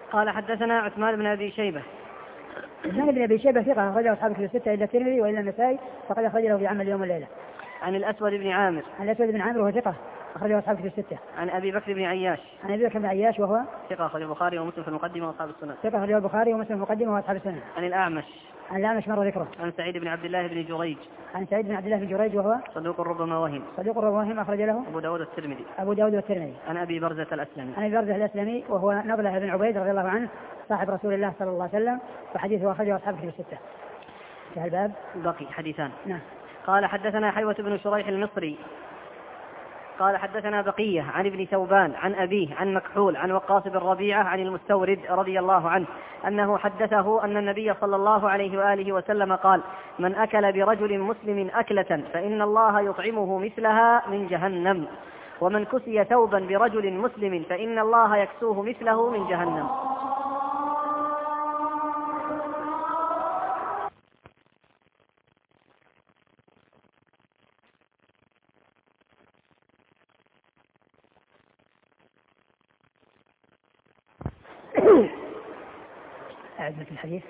قال حدثنا عثمان بن أبي شيبة. عثمان بن أبي شيبة ثقة أخرجه أصحاب الكتب الستة إلا الترمذي وإلا النسائي فقد أخرجه في عمل اليوم والليلة. عن الأسود بن عامر. عن الأسود بن عامر وهو ثقة أخرجه أصحاب الكتب الستة. عن أبي بكر بن عياش. عن أبي بكر بن عياش وهو ثقة أخرجه البخاري ومسلم في المقدمة وأصحاب السنن. ثقة أخرجه البخاري ومسلم في المقدمة وأصحاب السنن. عن الأعمش. عن الأعمش مر ذكره. عن سعيد بن عبد الله بن جريج. عن سعيد بن عبد الله بن جريج وهو صدوق ربما وهم. صدوق ربما وهم أخرج له أبو داود والترمذي. أبو داود والترمذي. عن أبي برزة الأسلمي. عن أبي برزة الأسلمي وهو نضلة بن عبيد رضي الله عنه صاحب رسول الله صلى الله عليه وسلم وحديثه أخرجه أصحاب الكتب الستة. في الباب بقي حديثان. نعم. قال حدثنا حيوة بن شريح المصري قال حدثنا بقية عن ابن ثوبان عن أبيه عن مكحول عن وقاص بن ربيعة عن المستورد رضي الله عنه أنه حدثه أن النبي صلى الله عليه وآله وسلم قال: من أكل برجل مسلم أكلة فإن الله يطعمه مثلها من جهنم، ومن كسي ثوبا برجل مسلم فإن الله يكسوه مثله من جهنم. أعد في الحديث.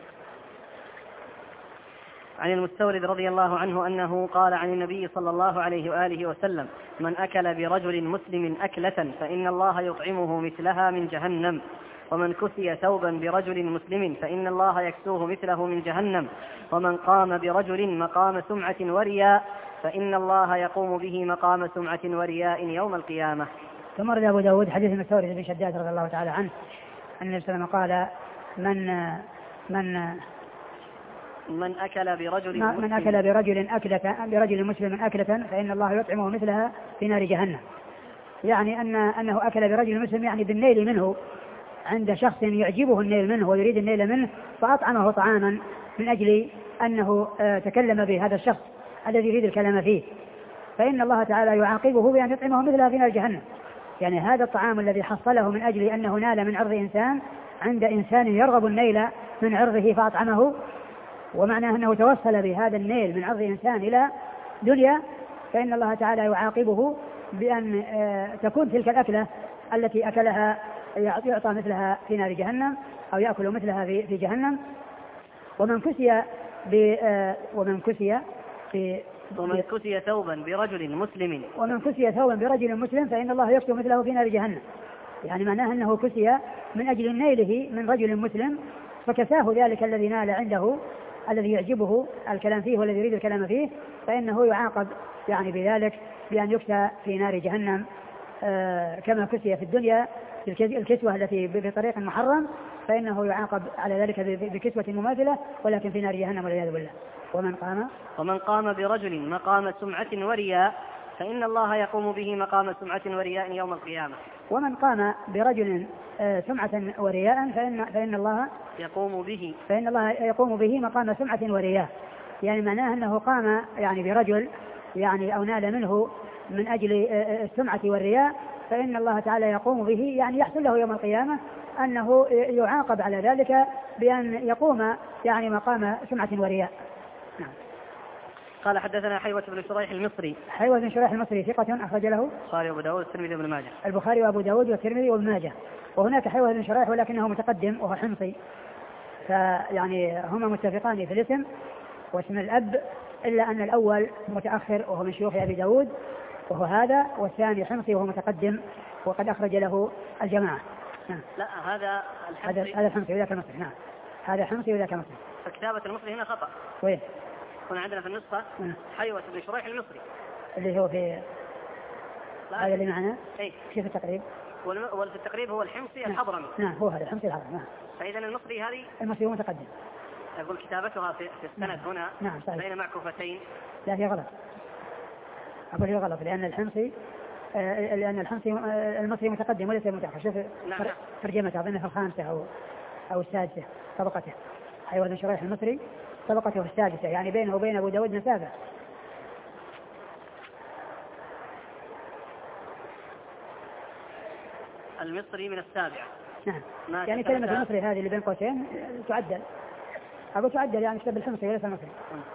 عن المستورد رضي الله عنه أنه قال عن النبي صلى الله عليه وآله وسلم: من أكل برجل مسلم أكلة فإن الله يطعمه مثلها من جهنم، ومن كسي ثوبا برجل مسلم فإن الله يكسوه مثله من جهنم، ومن قام برجل مقام سمعة ورياء فإن الله يقوم به مقام سمعة ورياء يوم القيامة. ثم رد أبو داود حديث المستورد بن شداد رضي الله تعالى عنه أن النبي صلى الله عليه وسلم قال: من أكل برجل مسلم أكلة فإن الله يطعمه مثلها في نار جهنم. يعني أنه أكل برجل مسلم يعني بالنيل منه، عند شخص يعجبه النيل منه ويريد النيل منه فأطعمه طعاما من أجل أنه تكلم به هذا الشخص الذي يريد الكلام فيه، فإن الله تعالى يعاقبه بأن يطعمه مثلها في نار جهنم. يعني هذا الطعام الذي حصله من أجل أنه نال من عرض إنسان عند إنسان يرغب النيل من عرضه فأطعمه، ومعناه أنه توصل بهذا النيل من عرض إنسان إلى دنيا، فإن الله تعالى يعاقبه بأن تكون تلك الأكلة التي أكلها يعطى مثلها في نار جهنم أو يأكل مثلها في جهنم. ومن كسي ثوبا برجل مسلم فإن الله يكسو مثله في نار جهنم. يعني معناه أنه كسي من أجل نيله من رجل مسلم فكساه ذلك الذي نال عنده الذي يعجبه الكلام فيه والذي يريد الكلام فيه، فإنه يعاقب يعني بذلك بأن يكسى في نار جهنم كما كسي في الدنيا الكسوة التي بطريق محرم، فإنه يعاقب على ذلك بكسوة مماثلة ولكن في نار جهنم والعياذ بالله. ومن قام برجل مقام سمعة ورياء فإن الله يقوم به مقام سمعة ورياء يوم القيامة. ومن قام برجل سمعة ورياء فإن الله يقوم به مقام سمعة ورياء. يعني معناه أنه قام يعني برجل يعني أو نال منه من أجل السمعة والرياء، فإن الله تعالى يقوم به يعني يحصل له يوم القيامة أنه يعاقب على ذلك بأن يقوم يعني مقام سمعة ورياء. نعم. قال حدثنا حيوة بن شريح المصري. حيوة بن شريح المصري ثقة أخرج له البخاري وأبو داود والترمذي وابن ماجه. البخاري وأبو داود والترمذي وابن ماجه. وهناك حيوة بن شريح ولكنه متقدم وهو حمصي، فيعني هما متفقان في الاسم واسم الأب، إلا أن الأول متأخر وهو من شيوخ أبي داود وهو هذا، والثاني حمصي وهو متقدم وقد أخرج له الجماعة. نعم. لا هذا الحمصي وذاك المصري. نعم هذا حمصي وذاك المصري. فكتابة المصري هنا خطأ. وين؟ هنا عندنا في النسخة حيوة بن شريح المصري اللي هو في هذا اللي معنا. أي كيف التقريب؟ وفي التقريب هو الحمصي الحضرمي. نعم هو هذا الحمصي الحضرمي. نعم. فإذا المصري هذه المصري هو متقدم. أقول كتابتها في السند هنا. نعم صحيح. بين معكوفتين. لا هي غلط. أقول هي غلط لأن الحمصي المصري متقدم وليس متأخر. شوف ترجمته أظن في الخامسة أو السادسة طبقته. حيوة بن شريح المصري طبقته السادسة، يعني بينه وبين أبو داود مسافة. المصري من السابعة. نعم. يعني كلمة المصري هذه اللي بين قوسين تعدل. أقول تعدل يعني كتاب الحمصي وليس المصري.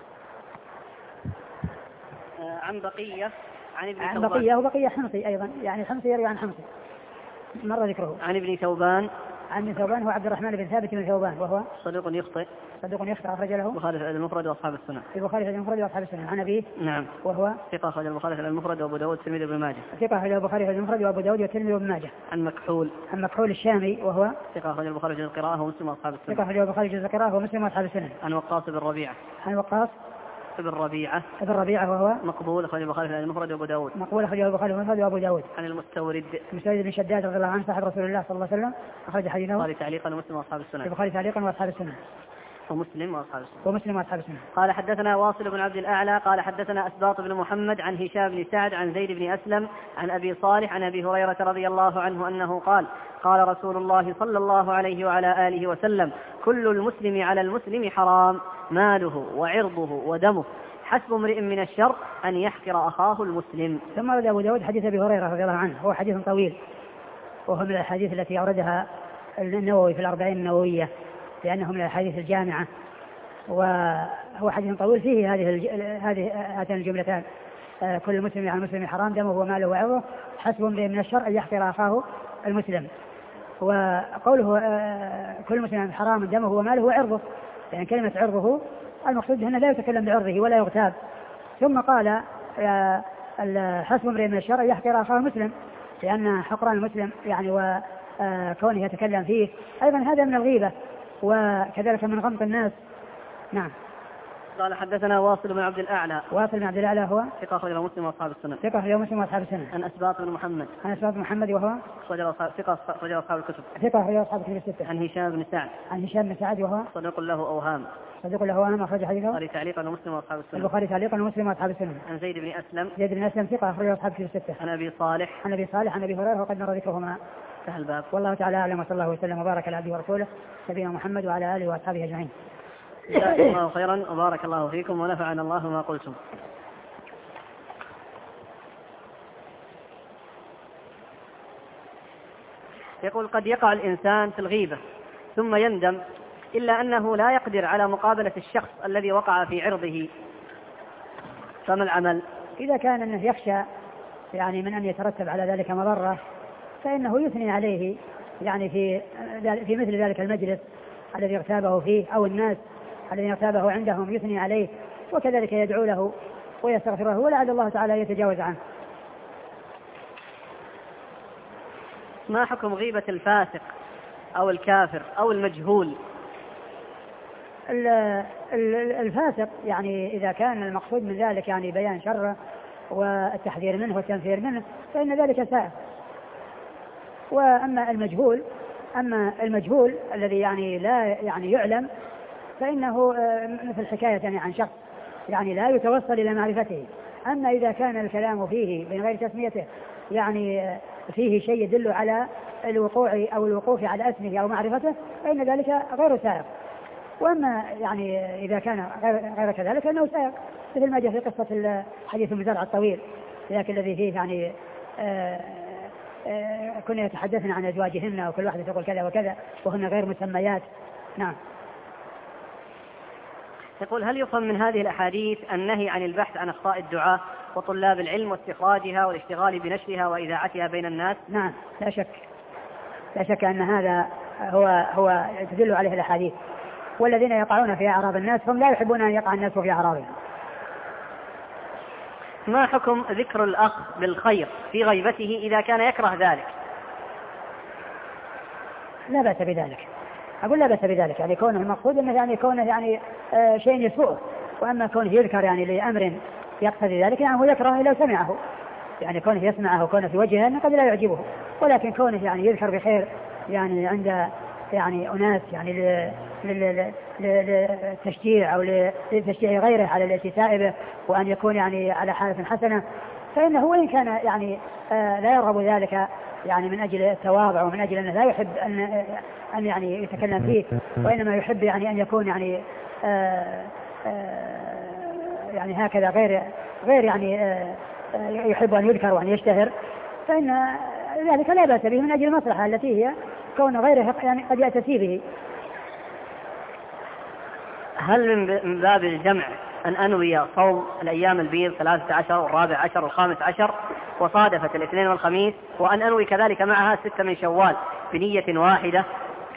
عن بقية عن ابن عن ثوبان. بقية وبقية حمصي أيضا، يعني الحمصي يروي عن حمصي مر ذكره. عن ابن ثوبان عن ثوبان هو عبد الرحمن بن ثابت بن ثوبان وهو صدوق يخطئ أخرج له البخاري في المفرد وأصحاب السنن. البخاري في المفرد وأصحاب السنن. عن أبيه نعم وهو ثقة أخرج البخاري في المفرد وأبو داود والترمذي وابن ماجه. ثقة أخرج البخاري في المفرد وأبو داود والترمذي وابن ماجه. عن مكحول الشامي وهو ثقة أخرج البخاري في القراءة ومسلم وأصحاب السنن. ثقة أخرج البخاري في القراءة ومسلم وأصحاب السنن. عن وقاص بن ربيعة ابن ربيعة وهو مقبول أخرج البخاري في المفرد وأبو داود. البخاري في المفرد وأبو داود. عن المستورد بن شداد رضي الله عنه صاحب رسول الله صلى الله عليه وسلم أخرج حديثه البخاري تعليقا ومسلم وأصحاب السنن. البخاري تعليقا وأصحاب السنن. ومسلم وأصحاب السنن. قال حدثنا واصل بن عبد الأعلى قال حدثنا أسباط بن محمد عن هشام بن سعد عن زيد بن أسلم عن أبي صالح عن أبي هريرة رضي الله عنه أنه قال قال رسول الله صلى الله عليه وعلى آله وسلم كل المسلم على المسلم حرام ماله وعرضه ودمه حسب امرئ من الشر أن يحقر أخاه المسلم. ثم ورد أبو داود حديث أبي هريرة رضي الله عنه هو حديث طويل وهو من الأحاديث التي أوردها النووي في الأربعين النووية لأنه من الأحاديث الجامعة وهو حديث طويل فيه هاتان الجملتان كل مسلم على المسلم حرام دمه وماله وعرضه حسب امرئ من الشر أن يحقر أخاه المسلم. وقوله كل مسلم حرام دمه وماله وعرضه يعني كلمة عرضه المقصود بأنه لا يتكلم بعرضه ولا يغتاب. ثم قال حسب امرئ من الشر أن يحقر أخاه المسلم لأن حقران المسلم يعني وكونه يتكلم فيه أيضا هذا من الغيبة وكذلك من غمط الناس. نعم. قال حدثنا واصل بن عبد الأعلى هو ثقة أخرجه مسلم وأصحاب السنن. عن أسباط بن محمد وهو ثقة أخرجه أصحاب الكتب. الستة. عن هشام بن سعد وهو صدوق له أوهام أخرج حديثه البخاري تعليقا ومسلم وأصحاب السنن. عن زيد بن أسلم ثقة أخرجه أصحاب الستة. عن أبي صالح عن أبي هريرة وقد مر ذكرهما. انتهى الباب. والله تعالى أعلم وصلى الله وسلم وبارك على عبده ورسوله نبينا محمد وعلى آله وأصحابه أجمعين. جزاكم الله خيرا وبارك الله فيكم ونفعنا الله ما قلتم. يقول قد يقع الإنسان في الغيبة ثم يندم إلا أنه لا يقدر على مقابلة الشخص الذي وقع في عرضه فما العمل؟ إذا كان أنه يخشى يعني من أن يترتب على ذلك مضرة فإنه يثني عليه يعني في مثل ذلك المجلس الذي اغتابه فيه أو الناس الذين اغتابه عندهم يثني عليه وكذلك يدعو له ويستغفر له ولعل الله تعالى يتجاوز عنه. ما حكم غيبة الفاسق أو الكافر أو المجهول؟ الفاسق يعني إذا كان المقصود من ذلك يعني بيان شره والتحذير منه والتنفير منه فإن ذلك سائغ. وأما المجهول الذي يعني لا يعني يعلم فإنه مثل حكاية يعني عن شخص يعني لا يتوصل إلى معرفته. أما إذا كان الكلام فيه من غير تسميته يعني فيه شيء يدل على الوقوع أو الوقوف على اسمه أو معرفته فإن ذلك غير سائغ. وأما يعني إذا كان غير كذلك فإنه سائغ مثل ما جاء في قصة حديث المزارع الطويل ذاك الذي فيه يعني كنا يتحدثن عن أزواجهن وكل واحدة تقول كذا وكذا وهن غير مسميات. نعم. يقول هل يفهم من هذه الأحاديث النهي عن البحث عن أخطاء الدعاة وطلاب العلم واستخراجها والاشتغال بنشرها وإذاعتها بين الناس؟ نعم لا شك أن هذا هو تدل عليه الأحاديث. والذين يقعون في أعراض الناس هم لا يحبون أن يقع الناس في أعراضهم. ما حكم ذكر الأخ بالخير في غيبته إذا كان يكره ذلك؟ لا بأس بذلك. أقول لا بأس بذلك يعني كونه المقصود أنه يعني كونه يعني شيء يسوء. وأما كونه يذكر يعني لأمر يقتضي ذلك يعني هو يكره لو سمعه يعني كونه يسمعه وكونه في وجهه أنه قد لا يعجبه. ولكن كونه يعني يذكر بخير يعني عند يعني أناس يعني للتشجيع أو لتشجيع غيره على الاتساء به وأن يكون يعني على حالة حسنة فإنه وإن كان يعني لا يرغب ذلك يعني من أجل التواضع ومن أجل أنه لا يحب أن يعني يتكلم فيه وإنما يحب يعني أن يكون يعني يعني هكذا غير يعني يحب أن يذكر وأن يشتهر فإن ذلك لا بأس به من أجل المصلحة التي هي كون غيره يعني قد يأتي به. هل من باب الجمع أن أنوي صوم الأيام البيض 13 والرابع عشر والخامس عشر وصادفت الاثنين والخميس وأن أنوي كذلك معها 6 من شوال بنية واحدة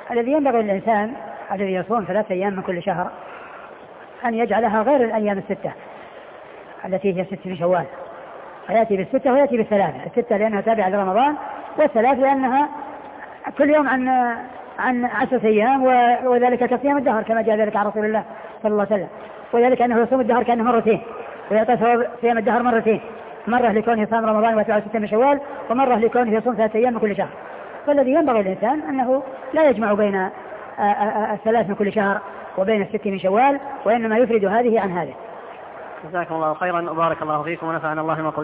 الذي ينبغي للإنسان الذي يصوم 3 أيام من كل شهر أن يجعلها غير الأيام 6 التي هي 6 في شوال، فيأتي بال6 ويأتي بال3. 6 لأنها تابعة لرمضان، وال3 لأنها كل يوم عن 10 أيام، وذلك كصيام الدهر كما جاء ذلك عن رسول الله صلى الله عليه وسلم. وذلك أنه يصوم الدهر كأنه مرتين، ويعطى ثواب صيام الدهر مرتين، مرة لكونه صام رمضان وتبعه 6 من شوال، ومرة لكونه يصوم 3 أيام من كل شهر. فالذي ينبغي الإنسان أنه لا يجمع بين 3 من كل شهر وبين 6 من شوال، وإنما يفرد هذه عن هذه. جزاكم الله خيرا وبارك الله فيكم ونفعنا الله ما قلت.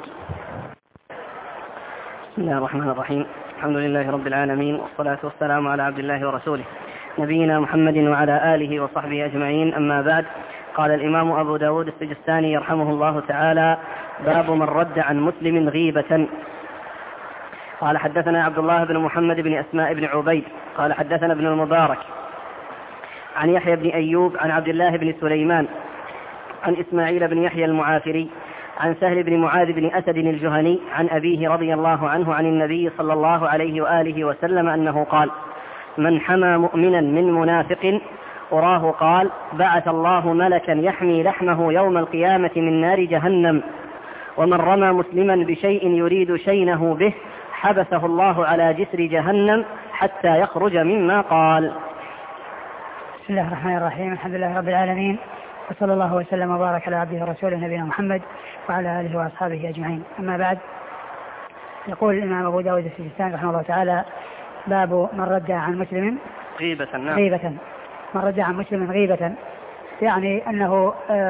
بسم الله الرحمن الرحيم. الحمد لله رب العالمين، والصلاة والسلام على عبد الله ورسوله نبينا محمد وعلى آله وصحبه أجمعين. أما بعد، قال الإمام أبو داود السجستاني يرحمه الله تعالى: باب من رد عن مسلم غيبة. قال حدثنا عبد الله بن محمد بن أسماء بن عبيد قال حدثنا ابن المبارك عن يحيى بن أيوب عن عبد الله بن سليمان عن إسماعيل بن يحيى المعافري عن سهل بن معاذ بن أسد الجهني عن أبيه رضي الله عنه عن النبي صلى الله عليه وآله وسلم أنه قال: من حمى مؤمنا من منافق أراه قال: بعث الله ملكا يحمي لحمه يوم القيامة من نار جهنم، ومن رمى مسلما بشيء يريد شينه به حبسه الله على جسر جهنم حتى يخرج مما قال. بسم الله الرحمن الرحيم. الحمد لله رب العالمين، وصلى الله وسلم وبارك على عبده ورسوله نبينا محمد وعلى آله وأصحابه أجمعين. أما بعد، يقول الإمام أبو داود السجستاني رحمه الله تعالى: باب من رد عن مسلم غيبة. من رد عن مسلم غيبة يعني أنه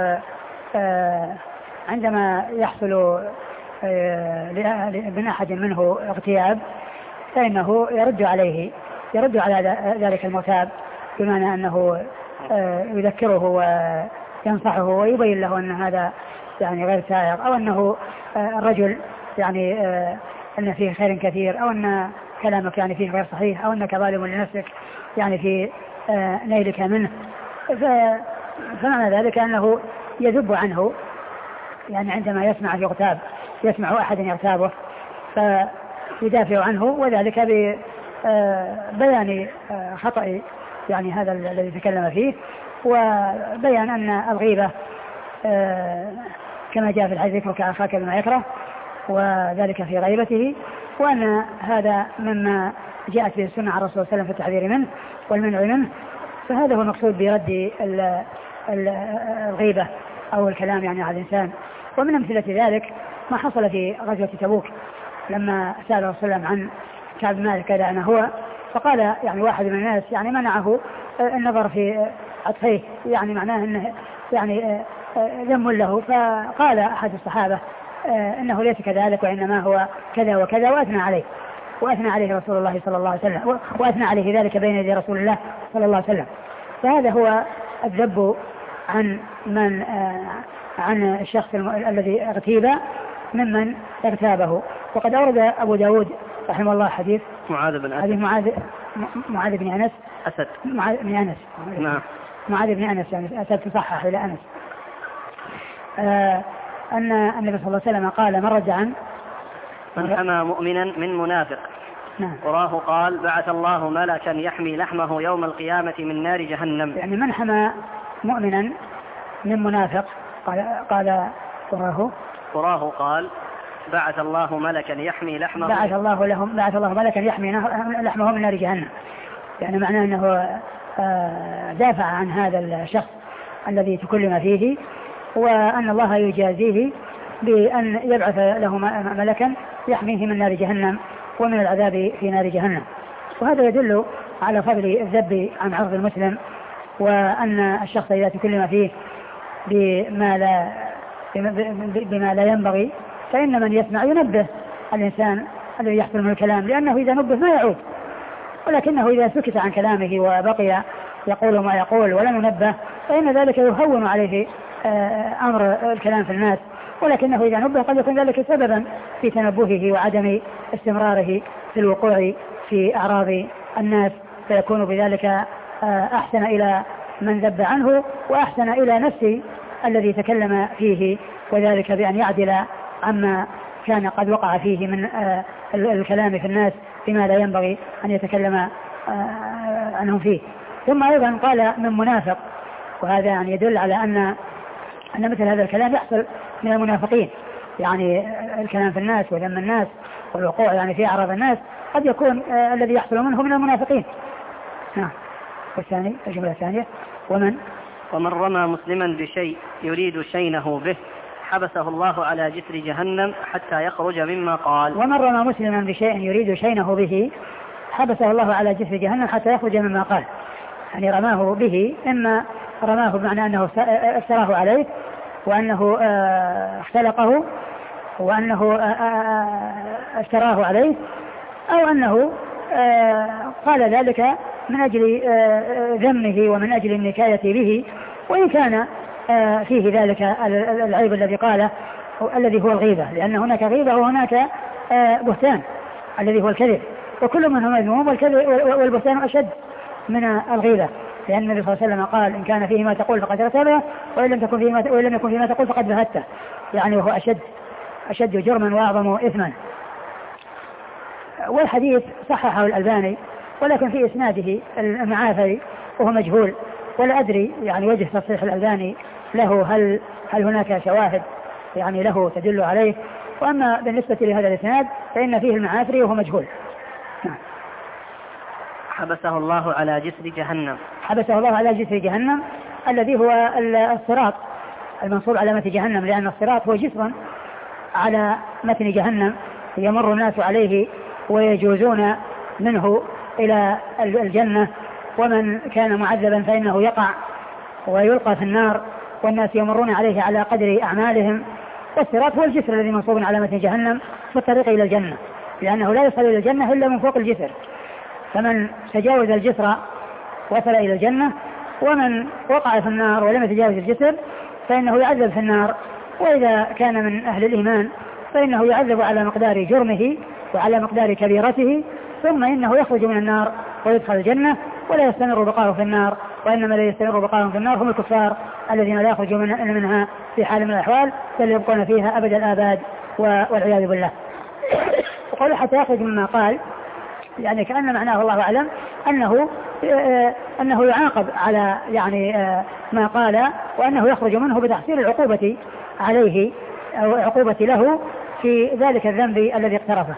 عندما يحصل من أحد منه اغتياب فإنه يرد على ذلك المغتاب، بمعنى أنه يذكره وينصحه ويبين له أن هذا يعني غير سائغ، أو أنه الرجل يعني أن فيه خير كثير، أو أن كلامك يعني فيه غير صحيح، أو أنك ظالم لنفسك يعني في نيلك منه. فمعنى ذلك أنه يذب عنه، يعني عندما يسمع أحد يغتابه فيدافع عنه، وذلك ببيان خطأ يعني هذا الذي تكلم فيه، وبيان أن الغيبة كما جاء في الحديث: ذكرك أخاك بما يكره، وذلك في غيبته، وأن هذا مما جاءت به السنة عن الرسول صلى الله عليه وسلم في التحذير منه والمنع منه. فهذا هو المقصود برد الغيبة أو الكلام يعني على الإنسان. ومن أمثلة ذلك ما حصل في غزوة تبوك، لما سأل الرسول صلى الله عليه وسلم عن كعب مالك كذا أنا هو، فقال يعني واحد من الناس يعني منعه النظر في عطفيه، يعني معناه أنه يعني ذم له، فقال أحد الصحابة إنه ليس كذلك، وإنما هو كذا وكذا، وأثنى عليه رسول الله صلى الله عليه وسلم، وأثنى عليه ذلك بين يدي رسول الله صلى الله عليه وسلم. فهذا هو الذب عن الشخص الذي اغتيب ممن اغتابه. وقد أورد أبو داود رحمه الله حديث معاذ بن أنس أسد معاذ بن أنس نعم معاذ بن أنس يعني أسد تصحح إلى أنس، أن النبي صلى الله عليه وسلم قال: من رد عن من حمى مؤمنا من منافق وراه قال: بعث الله ملكا يحمي لحمه يوم القيامة من نار جهنم. يعني من حمى مؤمنا من منافق قال وراه قال: بعث الله ملكا يحمي لحمه بعث الله ملكا يحمي لحمه من نار جهنم، يعني معناه أنه دافع عن هذا الشخص الذي تكلم فيه، وأن الله يجازيه بأن يبعث له ملكا يحميه من نار جهنم ومن العذاب في نار جهنم. وهذا يدل على فضل الذب عن عرض المسلم، وأن الشخص إذا تكلم فيه بما لا ينبغي فإن من يسمع ينبه الإنسان الذي يحصل من الكلام، لأنه إذا نبه ما يعود، ولكنه إذا سكت عن كلامه وبقي يقول ما يقول ولم ينبه فإن ذلك يهون عليه أمر الكلام في الناس، ولكنه إذا نبه قد يكون ذلك سببا في تنبهه وعدم استمراره في الوقوع في أعراض الناس، فيكون بذلك أحسن إلى من ذب عنه وأحسن إلى نفسه الذي تكلم فيه، وذلك بأن يعدل عما كان قد وقع فيه من الكلام في الناس بما لا ينبغي أن يتكلم أنهم فيه. ثم أيضا قال من منافق، وهذا يعني يدل على أن مثل هذا الكلام يحصل من المنافقين، يعني الكلام في الناس وذم الناس والوقوع يعني في أعراض الناس قد يكون الذي يحصل منه من المنافقين. نعم. والثاني الجملة الثانية ومن رمى مسلما بشيء يريد شينه به حبسه الله على جسر جهنم حتى يخرج مما قال. ومن رمى مسلما بشيء يريد شينه به حبسه الله على جسر جهنم حتى يخرج مما قال، يعني رماه به، إما رماه بمعنى أنه افتراه عليه وأنه اختلقه وأنه اشتراه عليه، أو أنه قال ذلك من أجل ذمه ومن أجل النكاية به، وإن كان فيه ذلك العيب الذي قاله الذي هو الغيبة، لأن هناك غيبة وهناك بهتان الذي هو الكذب، وكل منهما مذموم، والبهتان أشد من الغيبة، لأن النبي صلى الله عليه وسلم قال إن كان فيه ما تقول فقد ارتبه وإن لم يكن فيه ما تقول فقد بهته، يعني وهو أشد جرما وأعظم إثما. والحديث صححه الألباني، ولكن في إسناده المعافري وهو مجهول، ولا أدري يعني وجه تصحيح الألباني له هل هناك شواهد يعني له تدل عليه. وأما بالنسبة لهذا الإسناد فإن فيه المعافري وهو مجهول. حبسه الله على جسر جهنم. حبسه الله على جسر جهنم الذي هو الصراط المنصوب على متن جهنم، لأن الصراط هو جسر على متن جهنم يمر الناس عليه ويجوزون منه إلى الجنة، ومن كان معذبا فإنه يقع ويلقى في النار، والناس يمرون عليه على قدر أعمالهم. والصراط هو الجسر الذي منصوب على متن جهنم في الطريق إلى الجنة، لأنه لا يصل إلى الجنة إلا من فوق الجسر، فمن تجاوز الجسر وصل إلى الجنة، ومن وقع في النار ولم يتجاوز الجسر فإنه يعذب في النار. وإذا كان من أهل الإيمان فإنه يعذب على مقدار جرمه وعلى مقدار كبيرته، ثم إنه يخرج من النار ويدخل الجنة ولا يستمر بقاؤه في النار، وإنما لا يستمر بقاؤهم في النار هم الكفار الذين لا يخرجوا منها في حال من الأحوال، بل يبقون فيها أبد الآباد والعياذ بالله. وقال حتى يخرج مما قال، يعني كأن معناه الله أعلم أنه يعاقب على يعني ما قال، وأنه يخرج منه بتحصيل العقوبة عليه أو العقوبة له في ذلك الذنب الذي اقترفه.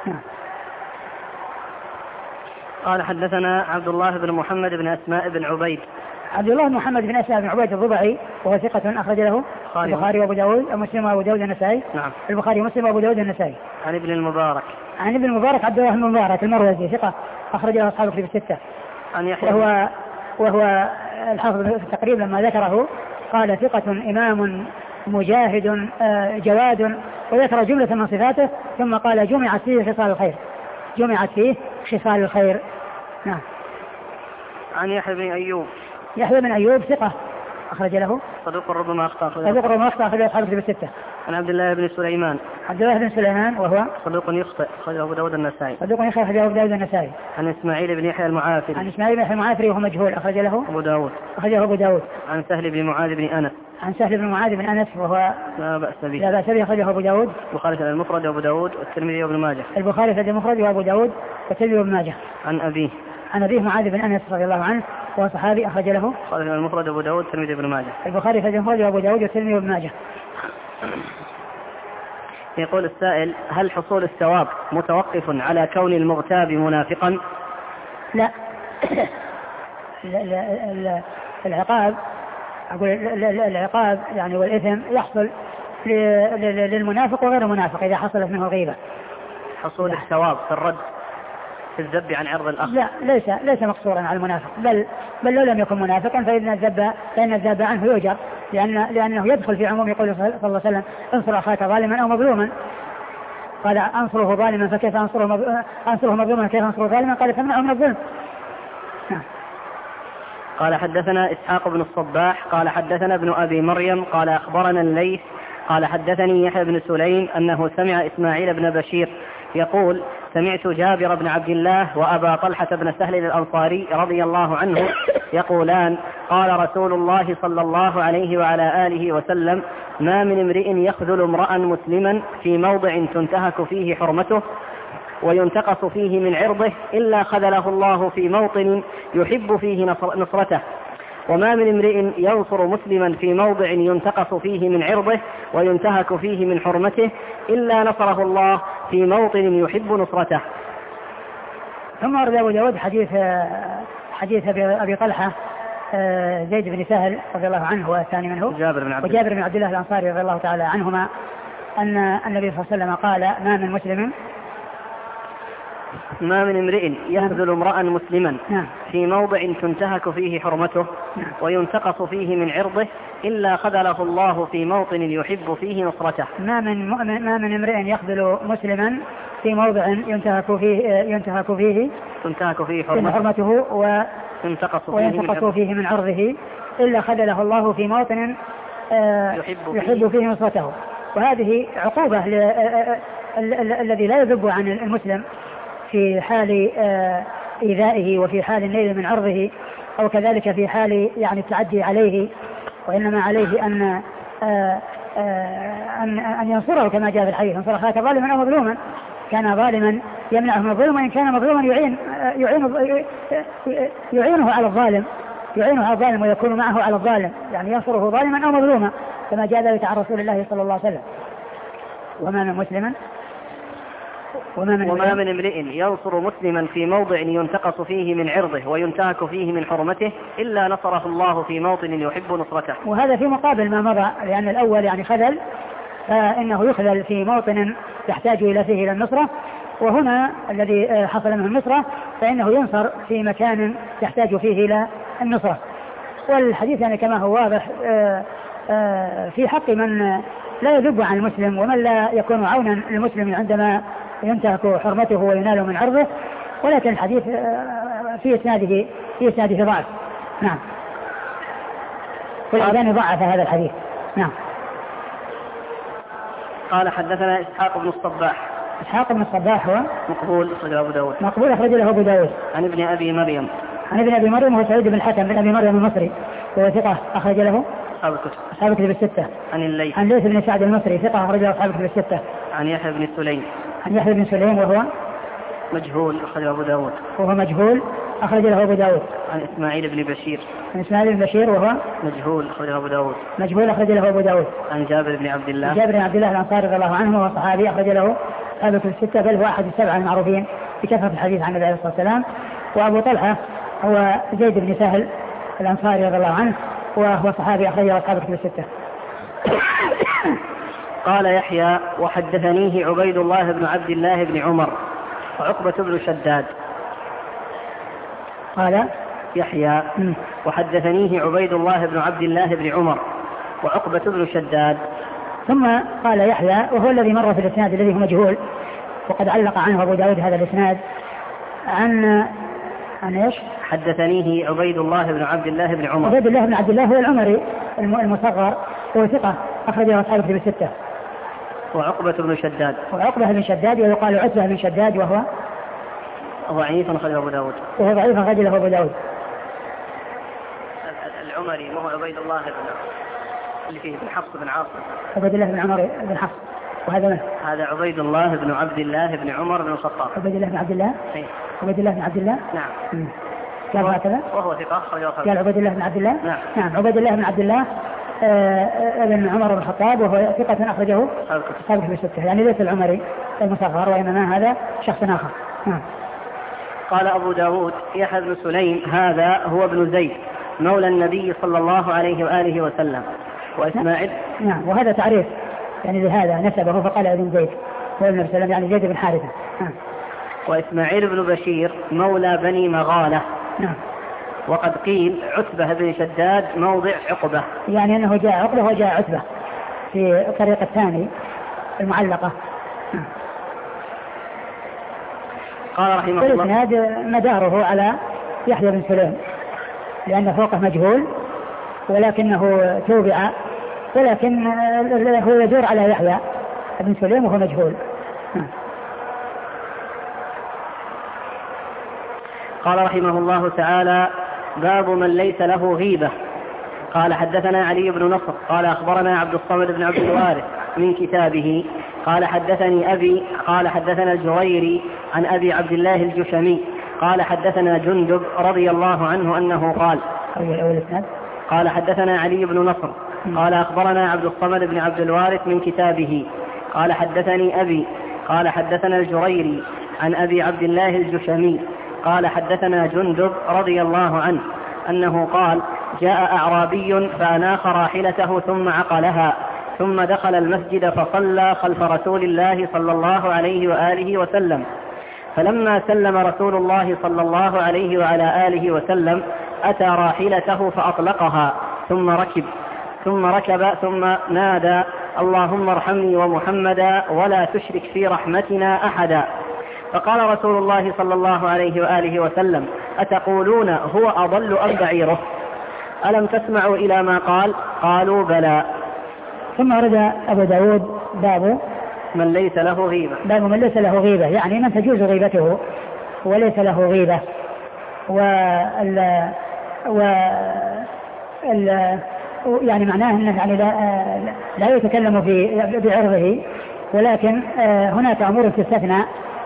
قال حدثنا عبد الله بن محمد بن أسماء بن عبيد. عبد الله بن محمد بن أسماء بن عبيد الضبعي وهو ثقة أخرج له البخاري وأبو داود ومسلم وأبو داود النسائي. نعم. البخاري ومسلم وأبو داود النسائي. عن ابن المبارك. عن ابن المبارك عبد الله بن المبارك المروزي ثقة أخرج له أصحاب الكتب الستة. عن يحيى وهو الحافظ في التقريب لما ذكره قال ثقة إمام مجاهد جواد، وذكر جملة من صفاته ثم قال جمعت فيه خصال الخير. جمعت فيه خصال الخير. نعم. عن يحيى بن أيوب. يحيى بن أيوب ثقة أخرج له صدوق ربما أخطأ أخرج أصحاب الكتب الستة. عن عبد الله بن سليمان. عبد الله بن سليمان وهو صدوق يخطئ أخرج أبو داود النسائي. صدوق يخطئ أخرج أبو داود النسائي. عن إسماعيل بن يحيى المعافري. عن إسماعيل بن يحيى المعافري وهو مجهول أخرج له أبو داود. أخرجه أبو داود. عن سهل بن معاذ بن أنس. عن سهل بن معاذ بن أنس وهو لا بأس به أخرجه أبو داود. البخاري في المفرد وأبو داود والترمذي وابن ماجه. البخاري في المفرد وأبو داود والترمذي وابن ماجه. عن أبيه معاذ بن أنس رضي الله عنه وهو صحابي أخرج له البخاري في المفرد وأبو داود والترمذي وابن ماجه. البخاري في المفرد وأبو داود والترمذي وابن ماجه. يقول السائل: هل حصول الثواب متوقف على كون المغتاب منافقا؟ لا. العقاب أقول العقاب يعني والإثم يحصل للمنافق وغير المنافق إذا حصلت منه الغيبة. حصول الثواب في الرد في الذب عن عرض الأخ لا ليس مقصورا على المنافق، بل لو لم يكن منافقا فإن الذب عنه يؤجر، لأنه يدخل في عموم يقول صلى الله عليه وسلم: انصر أخاك ظالما أو مظلوما. قال: أنصره ظالما فكيف أنصره مظلوما كيف أنصره ظالما؟ قال: تمنعه من الظلم. قال حدثنا إسحاق بن الصباح قال حدثنا ابن أبي مريم قال أخبرنا الليث قال حدثني يحيى بن سليم أنه سمع إسماعيل بن بشير يقول: سمعت جابر بن عبد الله وأبا طلحة بن سهل الأنصاري رضي الله عنه يقولان: قال رسول الله صلى الله عليه وعلى آله وسلم: ما من امرئ يخذل امرأ مسلما في موضع تنتهك فيه حرمته وينتقص فيه من عرضه إلا خذله الله في موطن يحب فيه نصرته. وما من امرئ ينصر مسلما في موضع ينتقص فيه من عرضه وينتهك فيه من حرمته إلا نصره الله في موطن يحب نصرته. ثم ورد أبو داود حديث أبي طلحة زيد بن سهل رضي الله عنه والثاني منه وجابر بن عبد الله الأنصاري رضي الله تعالى عنهما أن النبي صلى الله عليه وسلم قال ما من امرئ يخذل امرأ مسلما في موضع تنتهك فيه حرمته وينتقص فيه من عرضه إلا خذله الله في موطن يحب فيه نصرته. ما من امرئ يخذل مسلما في موضع ينتهك فيه حرمته وينتقص فيه من عرضه إلا خذله الله في موطن يحب فيه نصرته. وهذه عقوبة الذي لا يذب عن المسلم في حال إيذائه وفي حال النيل من عرضه أو كذلك في حال يعني التعدي عليه، وإنما عليه أن ينصره كما جاء في الحديث: انصر أخاك ظالما أو مظلوما. كان ظالما يمنعه من الظلم، وإن كان مظلوما يعينه على الظالم ويكون معه على الظالم، يعني ينصره ظالما أو مظلوما كما جاء ذلك عن رسول الله صلى الله عليه وسلم. وما من امرئ ينصر مسلما في موضع ينتقص فيه من عرضه وينتهك فيه من حرمته إلا نصره الله في موطن يحب نصرته. وهذا في مقابل ما مضى، لأن الأول يعني خذل، فإنه يخذل في موطن يحتاج إلى فيه إلى النصرة، وهنا الذي حصل منه النصرة فإنه ينصر في مكان يحتاج فيه إلى النصرة. والحديث يعني كما هو واضح في حق من لا يذب عن المسلم ومن لا يكون عونا للمسلم عندما ينتهك حرمته وينال من عرضه، ولكن الحديث في إسناده ضعف. نعم. والألباني ضعف هذا الحديث. نعم. قال حدثنا إسحاق بن الصباح. إسحاق بن الصباح هو مقبول أخرجه أبو داود. مقبول أخرجه له أبو داود. عن ابن أبي مريم. هو سعيد بن الحكم بن أبي مريم المصري، وهو ثقة أخرج له أصحاب الكتب الستة. عن الليث بن سعد المصري ثقة أخرج له أصحاب الكتب الستة. عن يحيى بن سليم. وهو مجهول أخرجه أبو داود. أخرج له أبو داود. عن إسماعيل بن بشير. وهو مجهول أخرج له أبو داود. عن جابر بن عبد الله الأنصاري رضي الله عنه، وهو صحابي أخرج له أصحاب الكتب الستة، بل هو أحد السبعة المعروفين بكثرة الحديث عن النبي عليه الصلاة والسلام. وأبو طلحة هو زيد بن سهل الأنصاري رضي الله عنه، وهو صحابي أخرج له أصحاب الكتب الستة. قال يحيى: وحدثنيه عبيد الله بن عبد الله بن عمر وعقبة بن شداد. قال يحيى: وحدثنيه عبيد الله بن عبد الله بن عمر وعقبة بن شداد. ثم قال يحيى، وهو الذي مر في الإسناد الذي هو مجهول، وقد علق عنه أبو داود هذا الإسناد عن ايش؟ حدثنيه عبيد الله بن عبد الله بن عمر. عبيد الله بن عبد الله هو العمري المصغر، هو ثقة أخرجه أصحاب الكتب الستة. وعقبة بن شداد ويقال عتبة بن شداد، وهو ضعيف أخرجه أبو داود. أبو داود. العمري وهو عبيد الله اللي فيه بن حفص بن عاصم. عبيد الله بن عمر بن حفص. وهذا هذا عبيد الله بن عبد الله بن عمر بن الخطاب. عبيد الله بن عبد الله. عبيد الله بن عبد الله. نعم. قال هكذا. وهو ثقة. قال عبيد الله بن عبد الله. نعم. عبيد الله بن عبد الله ابن عمر بن الخطاب، وهو ثقة أخرجه أصحاب الكتب الستة، يعني ليس العمري المصغر، وإنما هذا شخص آخر. قال أبو داود: يحيى بن سليم هذا هو ابن زيد مولى النبي صلى الله عليه وآله وسلم. وإسماعيل. نعم. وهذا تعريف يعني لهذا نسبه، فقال ابن زيد هو ابن سليم، يعني زيد بن حارثة. وإسماعيل بن بشير مولى بني مغالة. نعم. وقد قيل عتبة بن شداد موضع عقبة، يعني أنه جاء عقبة وجاء عتبة في الطريقة الثانية المعلقة. قال رحمه الله: الإسناد مداره على يحيى بن سليم، لأن فوقه مجهول ولكنه توبع، ولكن هو يدور على يحيى بن سليم وهو مجهول. قال رحمه الله تعالى: باب من ليس له غيبة. قال حدثنا علي بن نصر قال أخبرنا عبد الصمد بن عبد الوارث من كتابه قال حدثني أبي قال حدثنا الجريري عن أبي عبد الله الجشمي قال حدثنا جندب رضي الله عنه أنه قال قال حدثنا علي بن نصر قال أخبرنا عبد الصمد بن عبد الوارث من كتابه قال حدثني أبي قال حدثنا الجريري عن أبي عبد الله الجشمي قال حدثنا جندب رضي الله عنه أنه قال جاء أعرابي فأناخ راحلته ثم عقلها ثم دخل المسجد فصلى خلف رسول الله صلى الله عليه وآله وسلم فلما سلم رسول الله صلى الله عليه وعلى آله وسلم أتى راحلته فأطلقها ثم ركب ثم نادى اللهم ارحمني ومحمدا ولا تشرك في رحمتنا أحدا. فقال رسول الله صلى الله عليه وآله وسلم أتقولون هو أضل أم بعيره؟ ألم تسمعوا إلى ما قال؟ قالوا بلى. ثم ورد أبو داود باب من ليس له غيبة، باب من ليس له غيبة، يعني من تجوز غيبته وليس له غيبة. يعني معناه أنه يعني لا يتكلم بعرضه، ولكن هناك أمور تستثنى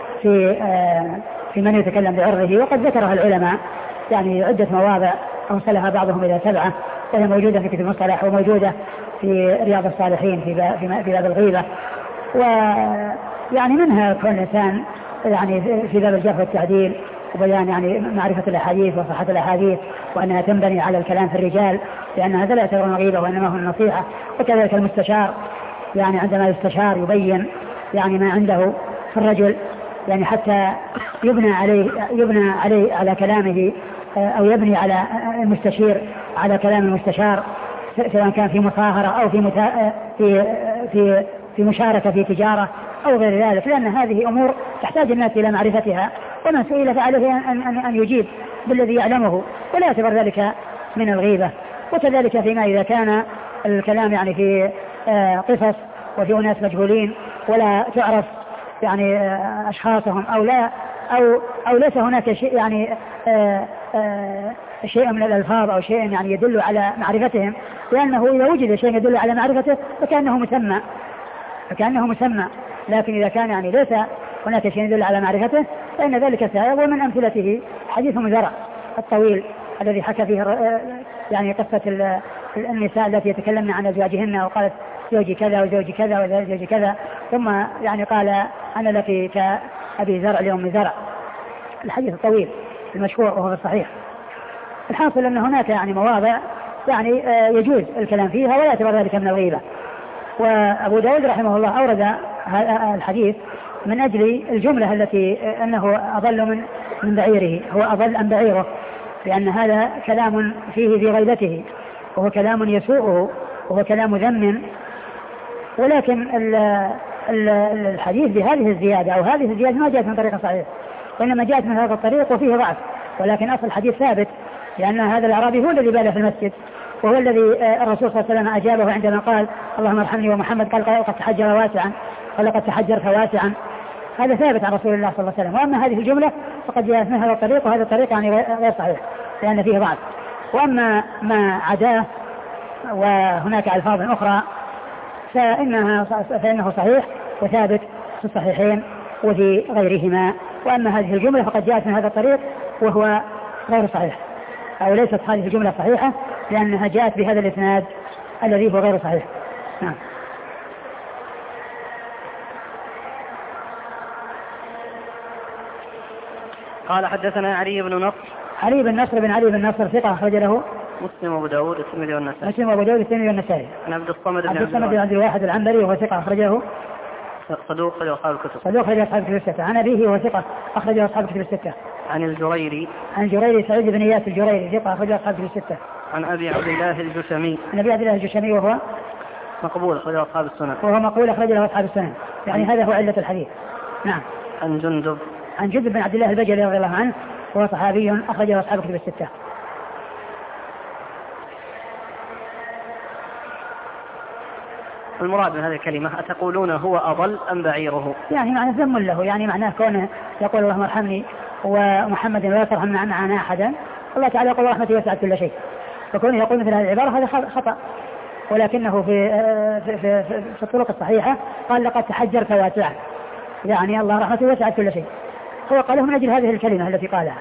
في من يتكلم بعرضه، وقد ذكرها العلماء يعني عدة مواضع أوصلها بعضهم إلى 7، وهي موجودة في كتب المصطلح وموجودة في رياض الصالحين في باب الغيبة. ويعني منها كل إنسان يعني في باب الجرح والتعديل وبيان يعني معرفة الأحاديث وصحة الأحاديث، وأنها تنبني على الكلام في الرجال، لأن هذا لا يعتبر غيبة وإنما هو النصيحة. وكذلك المستشار يعني عندما يستشار يبين يعني ما عنده في الرجل، يعني حتى يبنى عليه على كلامه، أو يبني على المستشير على كلام المستشار، سواء كان في مصاهرة أو في مشاركة في تجارة أو غير ذلك، لأن هذه أمور تحتاج الناس إلى معرفتها، ومن سئل فعليه أن يجيب بالذي يعلمه، ولا يعتبر ذلك من الغيبة. وكذلك فيما إذا كان الكلام يعني في قصص وفي ناس مجهولين ولا تعرف يعني أشخاصهم، أو ليس هناك شيء يعني شيء من الألفاظ أو شيء يعني يدل على معرفتهم، لأنه إذا وجد شيء يدل على معرفته فكأنه مسمى. لكن إذا كان يعني ليس هناك شيء يدل على معرفته فإن ذلك سائغ. ومن أمثلته حديث مزرع الطويل الذي حكى فيه يعني قصة النساء التي يتكلمن عن أزواجهن، وقالت زوجي كذا وزوجي كذا وزوجي كذا، ثم يعني قال أنا لك كأبي زرع لأم زرع، الحديث الطويل المشهور وهو الصحيح. الحاصل أن هناك يعني مواضع يعني يجوز الكلام فيها ولا يعتبر ذلك من الغيبة. وأبو داود رحمه الله أورد الحديث من أجل الجملة التي أنه أضل من بعيره، هو أضل عن بعيره، لأن هذا كلام فيه في غيبته، وهو كلام يسوءه، وهو كلام ذم. ولكن الحديث بهذه الزيادة أو هذه الزيادة ما جاءت من طريق صحيح، وإنما جاءت من هذا الطريق وفيه ضعف، ولكن أصل الحديث ثابت، لأن هذا الأعرابي هو الذي بال في المسجد، وهو الذي الرسول صلى الله عليه وسلم أجابه عندما قال اللهم ارحمني ومحمد، قال قد تحجر واسعا، قال قد تحجرت واسعا. هذا ثابت عن رسول الله صلى الله عليه وسلم. وأما هذه الجملة فقد جاءت من هذا الطريق، وهذا الطريق يعني غير صحيح لأن فيه ضعف. وأما ما عداه وهناك ألفاظ أخرى فإنه صحيح وثابت في الصحيحين وفي غيرهما. وأما هذه الجملة فقد جاءت من هذا الطريق وهو غير صحيح، أو ليست هذه الجملة صحيحة لأنها جاءت بهذا الإسناد الذي هو غير صحيح. نعم. قال حدثنا علي بن نصر بن علي بن نصر ثقة أخرج له مسلم وأبو داود الترمذي والنسائي. عن عبد الصمد بن عبد الواحد العنبري وهو ثقة أخرجه صدوق أخرج أصحاب الكتب. عن أبيه وهو ثقة أخرج أصحاب الكتب الستة. عن الجريري سعيد بن إياس الجريري ثقة أخرج أصحاب الكتب الستة. عن أبي عبد الله الجشمي وهو مقبول أخرج أصحاب السنن. يعني هذا هو علة الحديث. نعم. عن جندب بن عبد الله البجلي رضي الله عنه وهو صحابي أخرجه أصحاب الكتب الستة. المراد من هذه الكلمة أتقولون هو أضل أم بعيره؟ يعني معنى ذم له، يعني معناه كونه يقول اللهم ارحمني ومحمد ولا ترحم معنا أحدا. الله تعالى يقول رحمتي وسعت كل شيء، فكونه يقول مثل هذه العبارة هذا خطأ، ولكنه في الطرق الصحيحة قال لقد تحجرت واسعا، يعني الله رحمته وسعت كل شيء. هو قاله من أجل هذه الكلمة التي قالها.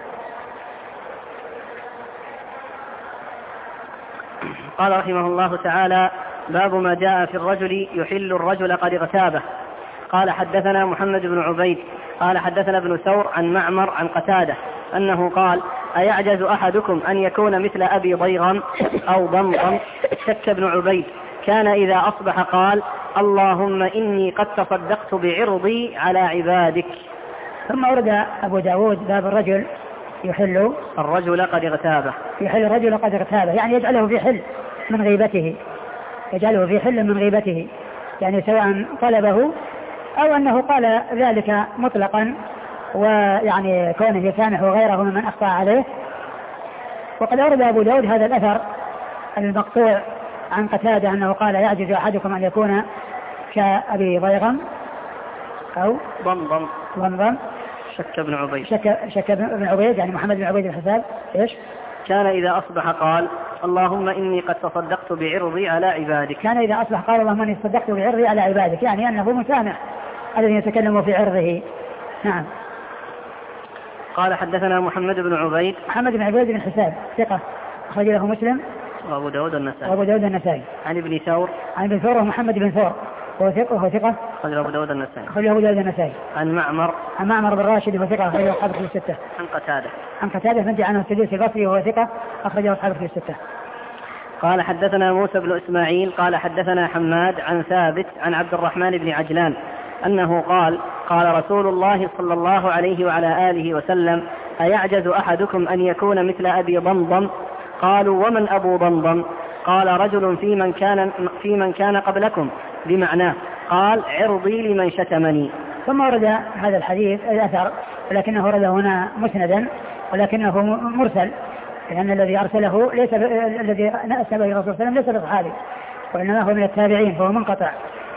قال رحمه الله تعالى: باب ما جاء في الرجل يحل الرجل قد اغتابه. قال حدثنا محمد بن عبيد قال حدثنا ابن ثور عن معمر عن قتادة أنه قال: أيعجز أحدكم أن يكون مثل أبي ضيغم أو ضمضم؟ شك ابن عبيد: كان إذا أصبح قال: اللهم إني قد تصدقت بعرضي على عبادك. ثم ورد أبو داود باب الرجل يحل الرجل قد اغتابه، يحل الرجل قد اغتابه، يعني يجعله في حل من غيبته، يجعله في حل من غيبته، يعني سواء طلبه أو أنه قال ذلك مطلقا، ويعني كونه يسامح غيره ممن أخطأ عليه. وقد أورد أبو داود هذا الأثر المقطوع عن قتادة أنه قال: يعجز أحدكم أن يكون كأبي ضيغم أو ضمضم. شك ابن عبيد، شك ابن عبيد، يعني محمد بن عبيد الحساب إيش؟ كان إذا أصبح قال: اللهم إني قد تصدقت بعرضي على عبادك. كان إذا أصبح قال: اللهم إني تصدقت بعرضي على عبادك، يعني أنه مسامح الذي يتكلم في عرضه. نعم. قال حدثنا محمد بن عبيد بن حساب ثقة أخرج له مسلم وأبو داود النسائي. عن ابن ثور ومحمد بن ثور وهو ثقة أخرج أبو داود النسائي. عن معمر بن راشد وهو ثقة أخرج أصحاب الكتب الستة. عن قتادة بن عنه السدوسي البصري وهو ثقة أخرج أصحاب الكتب الستة. قال حدثنا موسى بن إسماعيل قال حدثنا حماد عن ثابت عن عبد الرحمن بن عجلان أنه قال: قال رسول الله صلى الله عليه وعلى آله وسلم: أيعجز أحدكم أن يكون مثل أبي ضمضم؟ قالوا: ومن أبو ضمضم؟ قال: رجل في من كان قبلكم، بمعناه. قال: عرضي لمن شتمني. ثم ورد هذا الحديث الأثر، ولكنه ورد هنا مسندا، ولكنه مرسل، لأن الذي أرسله الذي نأسب إلى الرسول صلى الله عليه وسلم ليس بصحابي، وإنما هو من التابعين، فهو منقطع،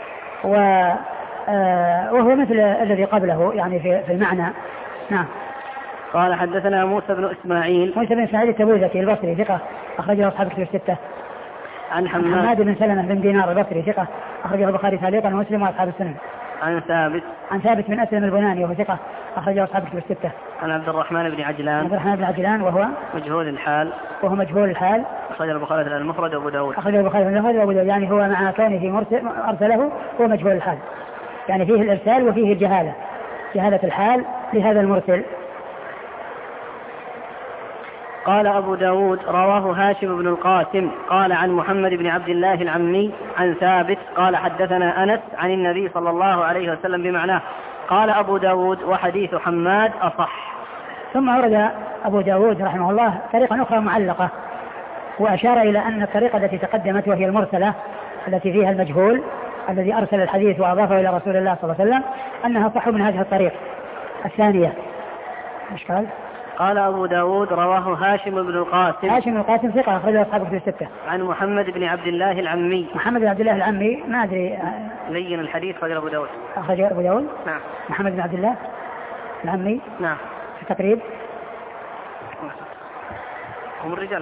وهو مثل الذي قبله يعني في المعنى. نعم. قال حدثنا موسى بن إسماعيل التبوذكي البصري ثقة أخرجه أصحاب الكتب الستة. عن حماد بن سلمة بن دينار البصري ثقة أخرجه البخاري تعليقا ومسلم وأصحاب السنن. عن ثابت بن أسلم البناني وهو ثقة أخرجه أصحاب الكتب الستة. عن عبد الرحمن بن عجلان وهو مجهول الحال أخرج البخاري المفرد وأبو داود. يعني هو مع كونه أرسله هو مجهول الحال، يعني فيه الإرسال وفيه جهالة الحال لهذا المرسل. قال أبو داود: رواه هاشم بن القاسم قال عن محمد بن عبد الله العمي عن ثابت قال حدثنا أنس عن النبي صلى الله عليه وسلم بمعناه. قال أبو داود: وحديث حماد أصح. ثم أورد أبو داود رحمه الله طريقة أخرى معلقة، وأشار إلى أن الطريقة التي تقدمت وهي المرسلة التي فيها المجهول الذي أرسل الحديث وأضافه إلى رسول الله صلى الله عليه وسلم أنها صح من هذه الطريق الثانية. قال أبو داود: رواه هاشم بن القاسم ثقة أخرجه أصحاب الكتب الستة. عن محمد بن عبد الله العمي ما أدري لين الحديث أخرجه أبو داود. نعم. محمد بن عبد الله العمي. نعم. في تقريب هم الرجال.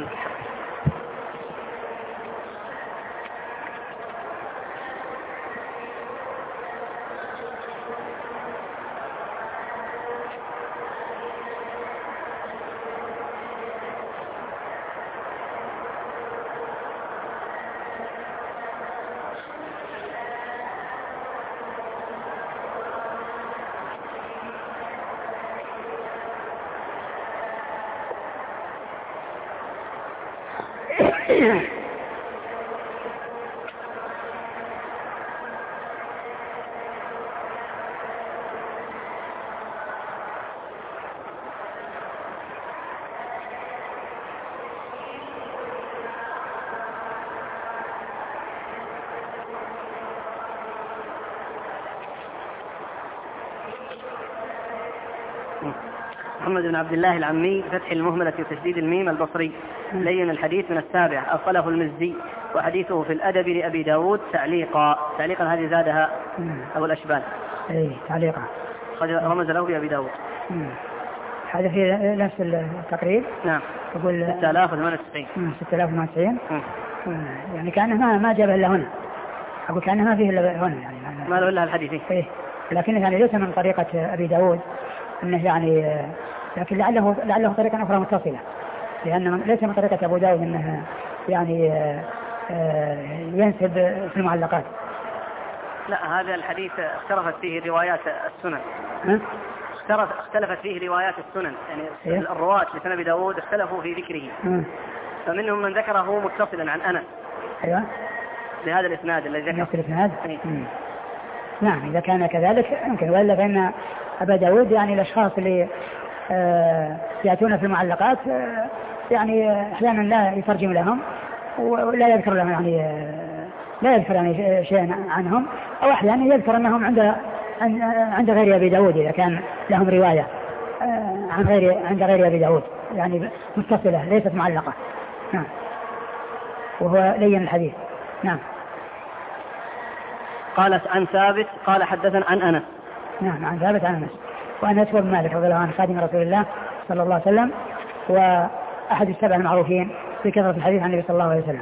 محمد بن عبد الله العمي فتح المهملة وتشديد الميم البصري لين الحديث من السابع أصله المزي وحديثه في الأدب لأبي داود تعليقا هذه زادها أبو الأشبال تعليقا رمز له بأبي داود. هذا في نفس التقريب. نعم. يقول 6098. 6098. يعني كأنه ما جاب إلا هنا. أقول كأنه ما فيه إلا هنا يعني ما له إلا الحديث. إيه. لكن يعني ليس من طريقة أبي داود أنه يعني، لكن لعله طريقة أخرى متصلة، لأن ليس من طريقة أبو داود أنه يعني ينسب في المعلقات. لا، هذا الحديث اختلفت فيه روايات السنن. اختلفت فيه روايات السنن، يعني إيه؟ الرواة لسنن أبي داود اختلفوا في ذكره. فمنهم من ذكره متصلا عن أنس. أيوة. بهذا الإسناد الذي ذكر. الإسناد. نعم، إذا كان كذلك يمكن، وإلا فإن أبا داود يعني الأشخاص اللي يأتون في المعلقات يعني أحيانا لا يترجم لهم ولا يذكر لهم يعني لا يذكر يعني شيئا عنهم، أو أحيانا يذكر أنهم عند غير أبي داود إذا كان لهم رواية عند غير أبي داود، يعني متصلة ليست معلقة. نعم. وهو لين الحديث. نعم. قالت عن ثابت قال حدثنا عن أنس. نعم، عن ثابت عن أنس. وأنس بن مالك رضي الله عنه خادم رسول الله صلى الله عليه وسلم، وأحد السبع المعروفين في كثرة الحديث عن النبي صلى الله عليه وسلم.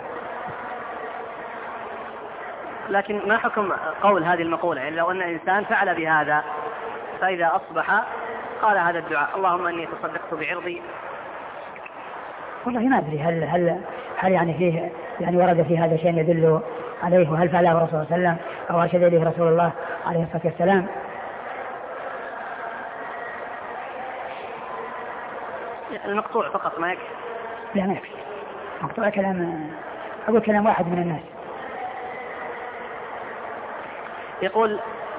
لكن ما حكم قول هذه المقولة؟ يعني لو أن إنسان فعل بهذا فإذا أصبح قال هذا الدعاء اللهم أني تصدقت بعرضي. والله ما أدري هل يعني فيه يعني ورد في هذا شيء يدل عليه، وهل فعله الرسول صلى الله عليه وسلم أو أرشد إليه رسول الله عليه الصلاة والسلام. المقطوع فقط ما يكفي. لا ما يكفي، مقطوع أقول كلام واحد من الناس. يقول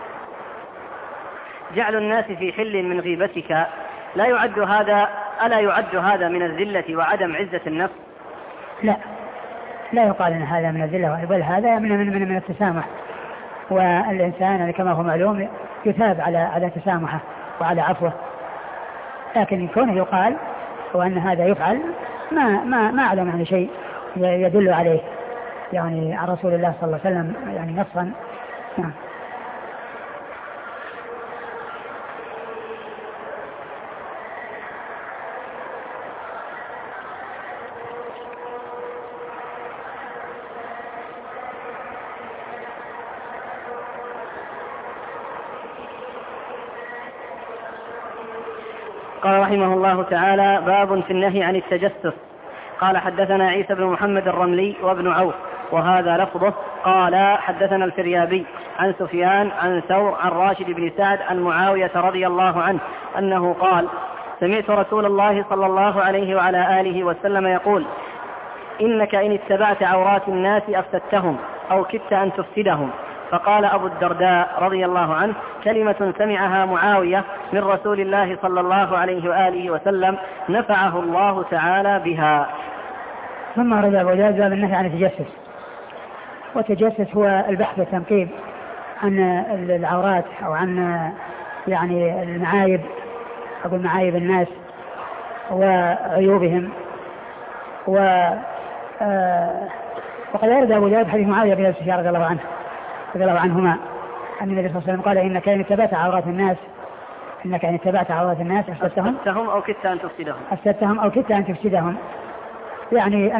جعل الناس في حل من غيبتك ألا يعد هذا من الذلة وعدم عزة النفس؟ لا يقال أن هذا من الذلة، بل هذا من التسامح، والإنسان كما هو معلوم يثاب على تسامحه وعلى عفوه، لكن كونه يقال وأن هذا يفعل ما أعلم يعني شيء يدل عليه يعني عن رسول الله صلى الله عليه وسلم يعني نصا. نعم. قال رحمه الله تعالى باب في النهي عن التجسس. قال حدثنا عيسى بن محمد الرملي وابن عوف وهذا لفظه. قال حدثنا الفريابي عن سفيان عن ثور عن راشد بن سعد عن معاوية رضي الله عنه أنه قال سمعت رسول الله صلى الله عليه وعلى آله وسلم يقول إنك إن اتبعت عورات الناس أفسدتهم أو كدت أن تفسدهم. فقال أبو الدرداء رضي الله عنه كلمة سمعها معاوية من رسول الله صلى الله عليه وآله وسلم نفعه الله تعالى بها. ثم رد أبو داود باب النهي عن التجسس. والتجسس هو البحث والتنقيب عن العورات أو عن يعني المعايب، أقول معايب الناس وعيوبهم. وقد ورد أبو داود حديث معاوية بن سفيان رضي الله عنهما أن النبي صلى الله عليه وسلم قال إنك إن اتبعت عورات الناس أفسدتهم أو كدت أن تفسدهم. يعني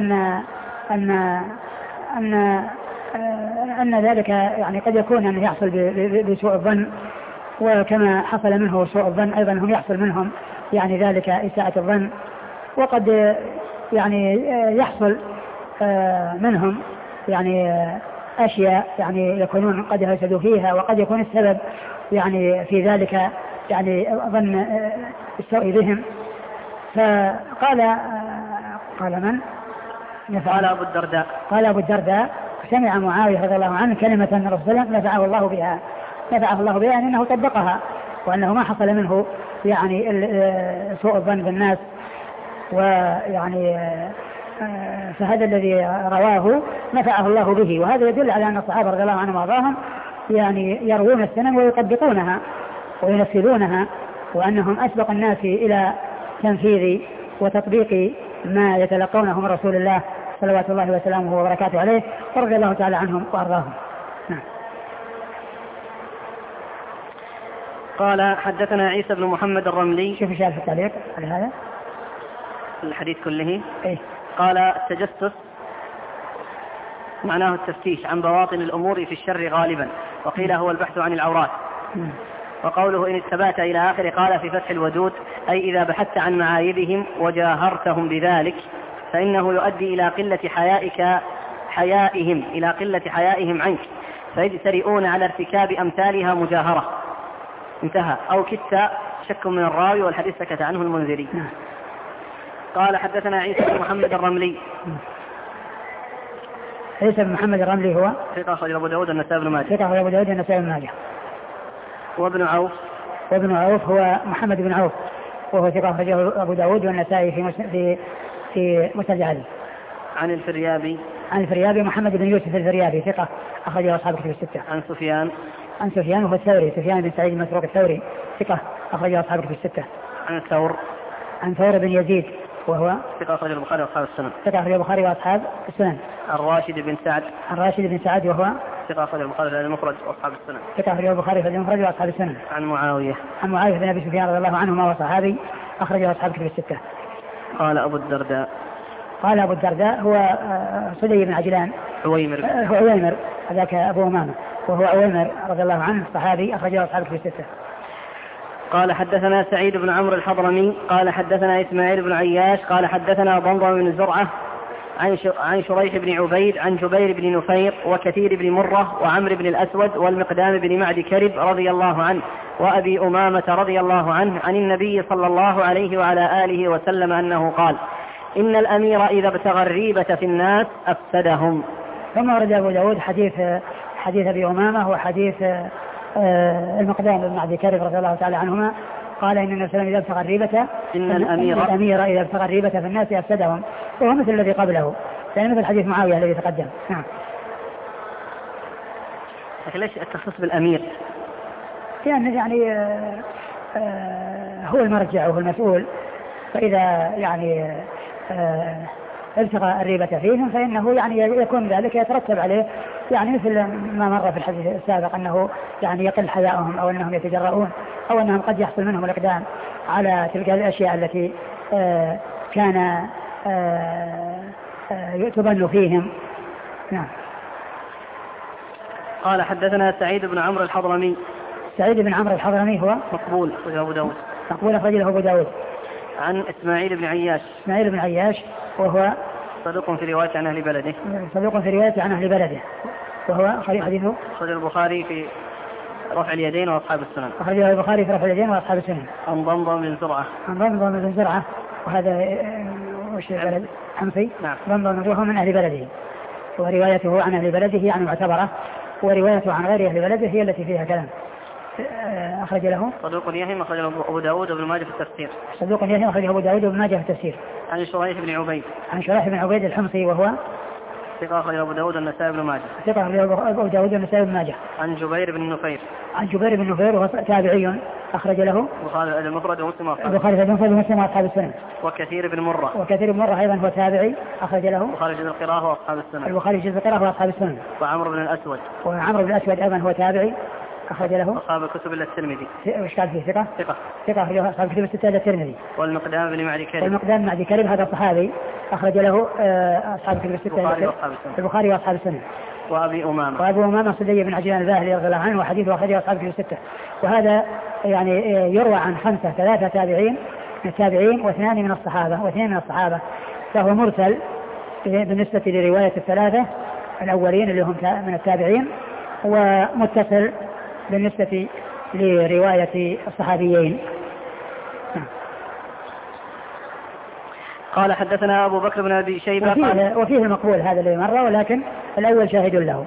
أن ذلك يعني قد يكون أن يحصل بسوء الظن، وكما حصل منه سوء الظن أيضا هم يحصل منهم يعني ذلك إساءة الظن، وقد يعني يحصل منهم يعني أشياء يعني يكونون قد يفسدوا فيها، وقد يكون السبب يعني في ذلك يعني ظن السوء بهم. فقال من؟ قال أبو الدرداء سمع معاوية رضي الله عنه كلمة من رسول الله نفعه الله بها أنه طبقها، وأنه ما حصل منه يعني سوء الظن بالناس. ويعني فهذا الذي رواه نفعه الله به، وهذا يدل على أن الصحابة رضي الله عنهم وارضاهم يعني يروون السنن ويطبقونها وينفذونها، وأنهم أسبق الناس إلى تنفيذ وتطبيق ما يتلقونه من رسول الله صلوات الله وسلامه وبركاته عليه، ورضي الله تعالى عنهم وارضاهم. نعم. قال حدثنا عيسى بن محمد الرملي. شوف شايف التعليق على هذا الحديث كله. إيه؟ قال التجسس معناه التفتيش عن بواطن الأمور في الشر غالبا، وقيل هو البحث عن العورات. وقوله إن اتبعت إلى آخر قال في فتح الودود أي إذا بحثت عن معايبهم وجاهرتهم بذلك فإنه يؤدي إلى قلة حيائهم عنك فيجترئون على ارتكاب أمثالها مجاهرة. انتهى. أو كت شك من الراوي والحديث سكت عنه المنذري. قال حدثنا عيسى بن محمد الرملي. عيسى بن محمد الرملي هو ثقة أخرجه أبو داود والنسائي بن ماجه. ثقة أخرجه أبو داود والنسائي بن ماجه. وابن عوف. وابن عوف هو محمد بن عوف وهو ثقة أخرجه أبو داود والنسائي في مسند علي. عن الفريابي. عن الفريابي محمد بن يوسف الفريابي ثقة أخرجه أصحاب الكتب الستة. عن سفيان. عن سفيان وهو الثوري سفيان بن سعيد المسروق الثوري ثقة أخرجه أصحاب الكتب الستة. عن ثور. عن ثور بن يزيد وهو ثقة أخرجه البخاري وأصحاب السنن. ثقة أخرجه البخاري وأصحاب السنن. عن راشد بن سعد. عن راشد بن سعد وهو ثقة أخرجه البخاري في المفرد وأصحاب السنن. ثقة أخرجه البخاري في المفرد وأصحاب السنن. عن معاوية. عن معاوية بن أبي سفيان رضي الله عنهما وصحابي أخرجه أصحاب الكتب الستة. قال أبو الدرداء. قال أبو الدرداء هو صدي بن عجلان. عويمر هذاك أبو أمامة وهو عويمر رضي الله عنه صحابي أخرجه أصحاب الكتب الستة. قال حدثنا سعيد بن عمرو الحضرمي قال حدثنا إسماعيل بن عياش قال حدثنا ضمضم بن زرعة عن شريح بن عبيد عن جبير بن نفير وكثير بن مرة وعمر بن الأسود والمقدام بن معد كرب رضي الله عنه وأبي أمامة رضي الله عنه عن النبي صلى الله عليه وعلى آله وسلم أنه قال إن الأمير إذا ابتغى الريبة في الناس أفسدهم. ثم ورد أبو داود حديث أبي أمامة وحديث المقدام بن معد كرب رضي الله تعالى عنهما قال إن النبي صلى الله عليه وسلم إذا ابتغى الريبة إن الأمير إذا ابتغى الريبة في الناس أفسدهم وهو مثل الذي قبله يعني مثل حديث معاوية الذي تقدم. نعم. لكن ليش التخصيص بالأمير؟ يعني هو المرجع وهو المسؤول فإذا يعني ابتغى الريبة فيهم فإنه يعني يكون ذلك يترتب عليه يعني مثل ما مر في الحديث السابق أنه يعني يقل حياؤهم أو أنهم يتجرؤون أو أنهم قد يحصل منهم الإقدام على تلك الأشياء التي كان تظن فيهم. نعم. قال حدثنا سعيد بن عمرو الحضرمي. سعيد بن عمرو الحضرمي هو مقبول أخرجه أبو داود. مقبول أخرجه أبو داود. عن إسماعيل بن عياش. إسماعيل بن عياش وهو صدوق في رواية عن أهل بلده. صدوق في رواية عن أهل بلده وهو حديثه أخرجه البخاري في رفع اليدين وأصحاب السنن. أخرجه البخاري في رفع اليدين وأصحاب السنن. عن ضمضم بن زرعة. عن ضمضم بن زرعة وهذا وش البلد حمصي. نعم. ضمضم وهو من أهل بلده وروايته عن أهل بلده يعني معتبرة وروايته عن غير أهل بلده هي التي فيها كلام. أخرج له صدوق يهم أخرجه أبو داود وابن ماجه في التفسير. صدوق يهم أخرجه أبو داود وابن ماجه في التفسير. عن شريح بن عبيد. عن شريح بن عبيد الحمصي وهو ثقة أخرجه أبو داود والنسائي بن ماجه. ثقة أخرجه أبو داود والنسائي بن ماجه. عن جبير بن نفير. عن جبير بن نفير وهو تابعي أخرج له البخاري المفرد ومسلم وأصحاب السنن. وكثير بن مرة. وكثير بن مرة أيضا هو تابعي أخرج له البخاري جزء القراءة وأصحاب السنن. البخاري جزء القراءة وأصحاب السنن. وعمر بن الأسود. وعمر بن الأسود أيضا هو تابعي أخرج له أصحاب الكتب إلا الترمذي. وش قال فيه ثقة؟ ثقة أخرجه أصحاب الكتب الستة إلا الترمذي. والمقدام بن معد كرب. والمقدام بن معد كرب هذا الصحابي أخرج له أصحاب الكتب الستة البخاري وأصحاب السنن. وأبي أمامة. وأبو أمامة صدي بن عجلان الباهلي رضي الله عنه وحديثه أخرجه أصحاب الكتب الستة. وهذا يعني يروى عن 5 3 تابعين من التابعين واثنان من الصحابة فهو مرسل بالنسبة لرواية الثلاثة الأولين اللي هم من التابعين ومتصل بالنسبة لرواية الصحابيين. قال حدثنا أبو بكر بن أبي شيبة وفيه المقبول هذا اللي مر ولكن الأول شاهد له.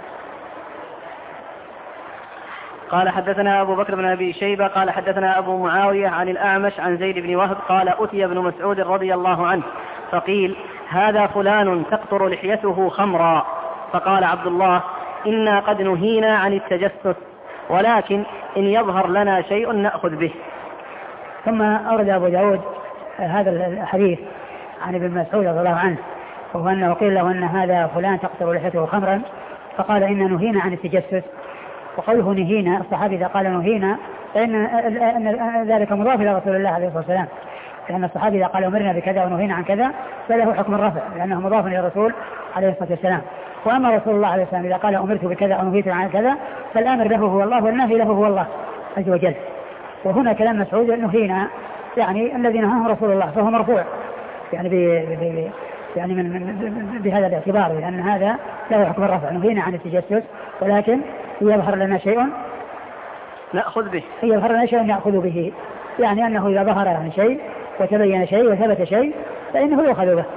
قال حدثنا أبو بكر بن أبي شيبة قال حدثنا أبو معاوية عن الأعمش عن زيد بن وهب قال أتي ابن مسعود رضي الله عنه فقيل هذا فلان تقطر لحيته خمرا فقال عبد الله إنا قد نهينا عن التجسس ولكن إن يظهر لنا شيء نأخذ به. ثم أورد أبو داود هذا الحديث عن ابن مسعود رضي الله عنه وهو أنه قيل له أن هذا فلان تقطر لحيته خمرا فقال إنا نهينا عن التجسس وقوله نهينا الصحابي إذا قال نهينا فإن ذلك مضاف إلى رسول الله عليه الصلاة والسلام، لأن الصحابي إذا قال أمرنا بكذا ونهينا عن كذا فله حكم الرفع لأنه مضاف إلى الرسول عليه الصلاة والسلام. وأما رسول الله عليه الصلاة والسلام إذا قال أمرت بكذا أو نهيت عن كذا فالآمر له هو الله والنهي له هو الله عز وجل. وهنا كلام مسعود نهينا يعني الذي نهاه رسول الله فهو مرفوع يعني يعني بهذا الاعتبار، لأن هذا له حكم الرفع. نهينا عن التجسس ولكن يظهر لنا شيء نأخذ به، يظهر لنا شيء نأخذ به، يعني أنه إذا ظهر عن شيء وتبين شيء وثبت شيء فإنه يؤخذ به.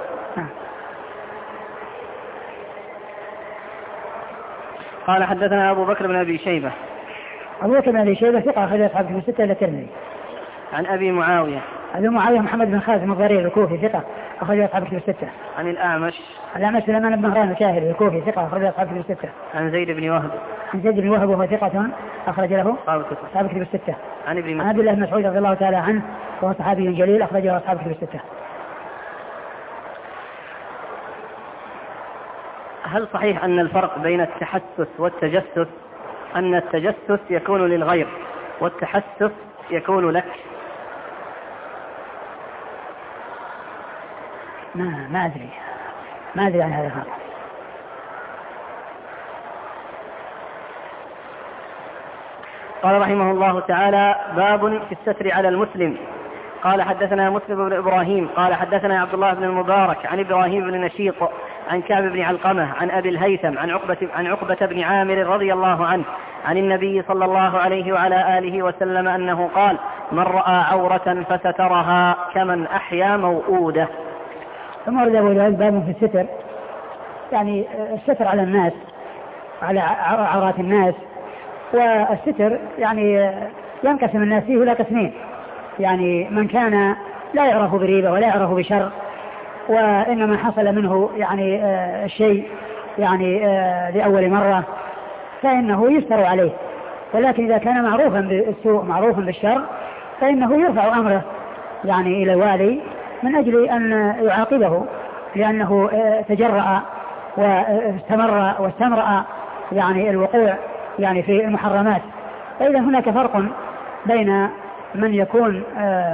قال حدثنا أبو بكر بن أبي شيبة. أبو بكر بن أبي شيبة ثقة أخرج أصحاب الكتب الستة إلا الترمذي. عن أبي معاوية. أبي معاوية محمد بن خازم الضرير الكوفي ثقة أخرج أصحاب الكتب الستة. عن الأعمش. الأعمش سليمان بن مهران الكاهلي الكوفي ثقة أخرج أصحاب الكتب الستة. عن زيد بن وهب. عن زيد بن وهب وهو ثقة أخرج له أصحاب الكتب الستة. عن عبد الله بن مسعود رضي الله تعالى عنه وهو صحابي جليل أخرجه أصحاب الكتب الستة. هل صحيح أن الفرق بين التحسس والتجسس أن التجسس يكون للغير والتحسس يكون لك؟ ما أدري عن هذا الفرق. قال رحمه الله تعالى: باب في الستر على المسلم. قال حدثنا مسلم بن إبراهيم قال حدثنا عبد الله بن المبارك عن إبراهيم بن نشيط عن كعب بن علقمة عن أبي الهيثم عن عقبة بن عامر رضي الله عنه عن النبي صلى الله عليه وعلى آله وسلم أنه قال: من رأى عورة فسترها كمن أحيا موؤودة. ثم ورد أبو داود باب في الستر، يعني الستر على الناس على عورات الناس. والستر يعني ينقسم الناس فيه إلى قسمين، يعني من كان لا يعرف بريبة ولا يعرف بشر وإنما حصل منه يعني الشيء يعني لأول مرة فإنه يستر عليه، ولكن إذا كان معروفا بالسوء معروفا بالشر فإنه يرفع أمره يعني إلى الوالي من أجل أن يعاقبه، لأنه تجرأ واستمرأ يعني الوقوع يعني في المحرمات. فإذا هناك فرق بين من يكون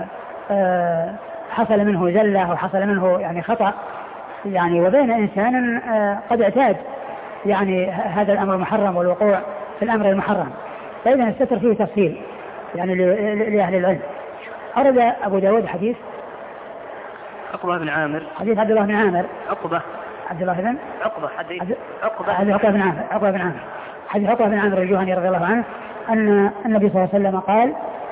حصل منه زلة وحصل منه يعني خطأ يعني، وبين إنسان قد اعتاد يعني هذا الأمر المحرم والوقوع في الأمر المحرم. فإذا الستر فيه تفصيل يعني لأهل العلم. أرد أبو داود حديث عقبة بن عامر، حديث عبد الله بن عامر عبد الله بن عقبة حديث عقبة بن عامر حديث عقبة بن عامر الجهني رضي الله عنه أن النبي صلى الله عليه وسلم قال: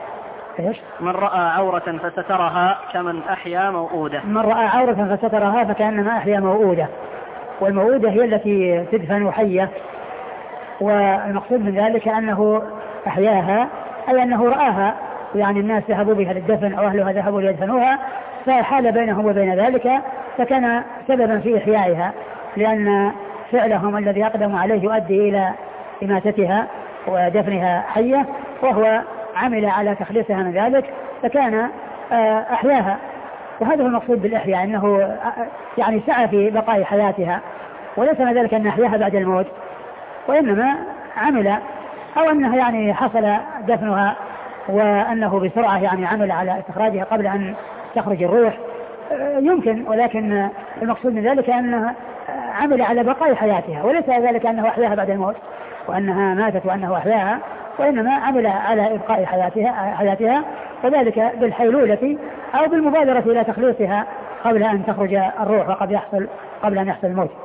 من رأى عورة فسترها كمن أحيا موؤودة. من رأى عورة فسترها فكأنما أحيا موؤودة. والموؤودة هي التي تدفن حية، والمقصود من ذلك أنه أحياها أي أنه رآها، يعني الناس ذهبوا بها للدفن أو أهلها ذهبوا ليدفنوها فحال بينهم وبين ذلك فكان سببا في إحيائها، لأن فعلهم الذي أقدموا عليه يؤدي إلى إماتتها ودفنها حية، وهو عمل على تخليصها من ذلك فكان أحياها. وهذا هو المقصود بالإحياء، أنه يعني سعى في بقاء حياتها، وليس من ذلك أن أحياها بعد الموت، وإنما عمل أو أنه يعني حصل دفنها وأنه بسرعة يعني عمل على استخراجها قبل أن تخرج الروح يمكن، ولكن المقصود من ذلك أنه عمل على بقاء حياتها، وليس ذلك أنه أحياها بعد الموت وأنها ماتت وأنه أحياها، وإنما عمل على إبقاء حياتها وذلك بالحيلولة أو بالمبادرة إلى تخليصها قبل أن تخرج الروح قبل أن يحصل الموت.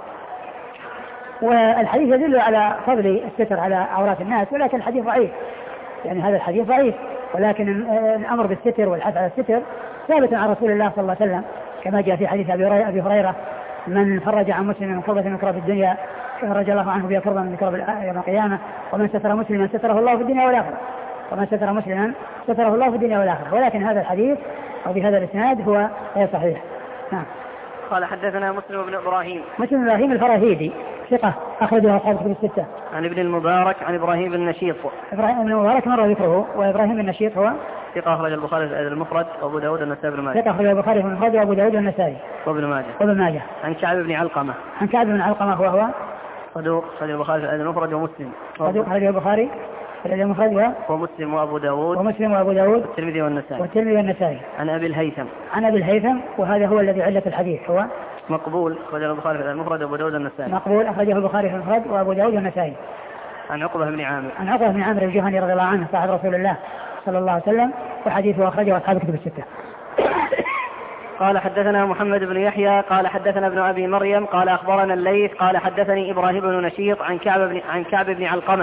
والحديث يدل على فضل الستر على عورات الناس، ولكن الحديث ضعيف، يعني هذا الحديث ضعيف، ولكن الأمر بالستر والحث على الستر ثابت عن رسول الله صلى الله عليه وسلم، كما جاء في حديث أبي هريرة: من فرج عن مسلم من كربة من كرب الدنيا فرج الله عنه بها كربة من كرب يوم القيامة، ومن ستر مسلما ستره الله في الدنيا والآخرة، ومن ستر مسلما ستره الله في الدنيا والآخرة. ولكن هذا الحديث أو بهذا الإسناد هو غير صحيح. نعم. قال حدثنا مسلم بن إبراهيم الفراهيدي ثقة أخرجه أصحاب الكتب الستة. عن ابن المبارك عن إبراهيم بن نشيط. إبراهيم بن المبارك مر ذكره، وإبراهيم بن نشيط هو ثقة أخرج البخاري المفرد وأبو داود والنسائي بن ماجه. ثقة أخرج البخاري المفرد وأبو داود والنسائي وابن ماجه. عن كعب بن علقمة هو صدوق أخرج البخاري المفرد ومسلم. صدوق أخرج البخاري الذي المفرد ومسلم وأبو داود والترمذي والنسائي. عن أبي الهيثم وهذا هو الذي علة الحديث، هو مقبول أخرجه البخاري في المفرد وأبو داود والنسائي. مقبول أخرجه البخاري في المفرد وأبو داود والنسائي. عن عقبة بن عامر الجهني رضي الله عنه صاحب رسول الله صلى الله عليه وسلم، وحديثه أخرجه أصحاب الكتب الستة. قال حدثنا محمد بن يحيى قال حدثنا ابن أبي مريم قال أخبرنا الليث قال حدثني إبراهيم بن نشيط عن كعب بن علقمة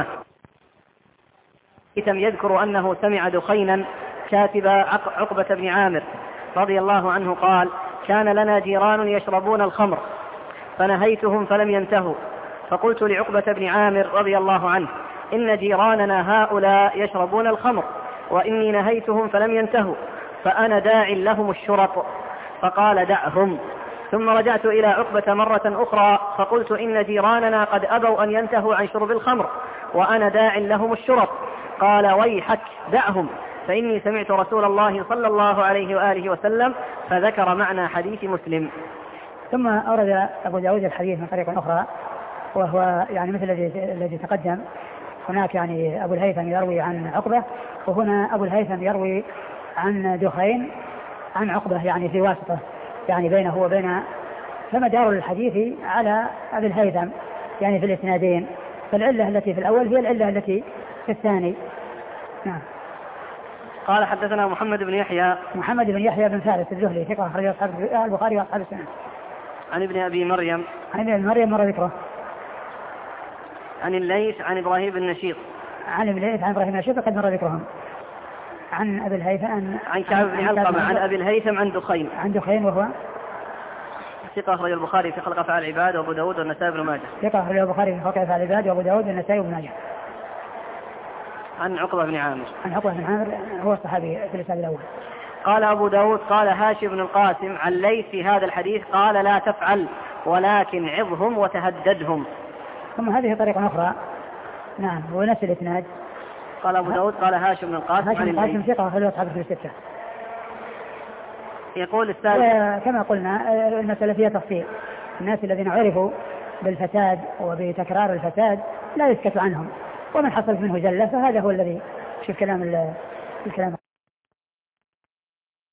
يذكر أنه سمع دخينا كاتب عقبة بن عامر رضي الله عنه قال: كان لنا جيران يشربون الخمر فنهيتهم فلم ينتهوا، فقلت لعقبة بن عامر رضي الله عنه: إن جيراننا هؤلاء يشربون الخمر وإني نهيتهم فلم ينتهوا، فأنا داع لهم الشرط. فقال: دعهم. ثم رجعت إلى عقبة مرة أخرى فقلت: إن جيراننا قد أبوا أن ينتهوا عن شرب الخمر وأنا داع لهم الشرط. قال: ويحك دعهم، فإني سمعت رسول الله صلى الله عليه وآله وسلم، فذكر معنى حديث مسلم. ثم أورد أبو داود الحديث من طريق أخرى، وهو يعني مثل الذي تقدم. هناك يعني أبو الهيثم يروي عن عقبة، وهنا أبو الهيثم يروي عن دخين عن عقبة، يعني في واسطة يعني بينه وبين، فمدار الحديث على أبي الهيثم يعني في الإسنادين، فالعلة التي في الأول هي العلة التي في الثاني. نعم. قال حدثنا محمد بن يحيى بن فارس الزهري ثقة أخرجه البخاري وأصحاب السنن. عن ابن أبي مريم مر ذكره. عن الليث عن إبراهيم بن نشيط قد مر ذكرهم. عن أبي الهيثم عن كعب بن علقمة عن أبي الهيثم عن دخين وهو ثقة أخرجه البخاري في خلق أفعال العباد وأبو داود والنسائي بن ماجه. ثقة أخرجه البخاري في خلق أفعال العباد وأبو داود والنسائي بن ماجه. عن عقبة بن عامر هو الصحابي في الإسناد الأول. قال أبو داود قال هاشم بن القاسم عن ليث في هذا الحديث قال: لا تفعل ولكن عظهم وتهددهم. ثم هذه طريقة أخرى. نعم، ونفس الإسناد. قال أبو داود قال هاشم بن القاسم عن الليث. ثقة أخرجه أصحاب الكتب الستة. يقول السائل: كما قلنا المسألة فيها تفصيل. الناس الذين عرفوا بالفساد وبتكرار الفساد لا يسكت عنهم، ومن حصلت منه جلة فهذا هو الذي في الكلام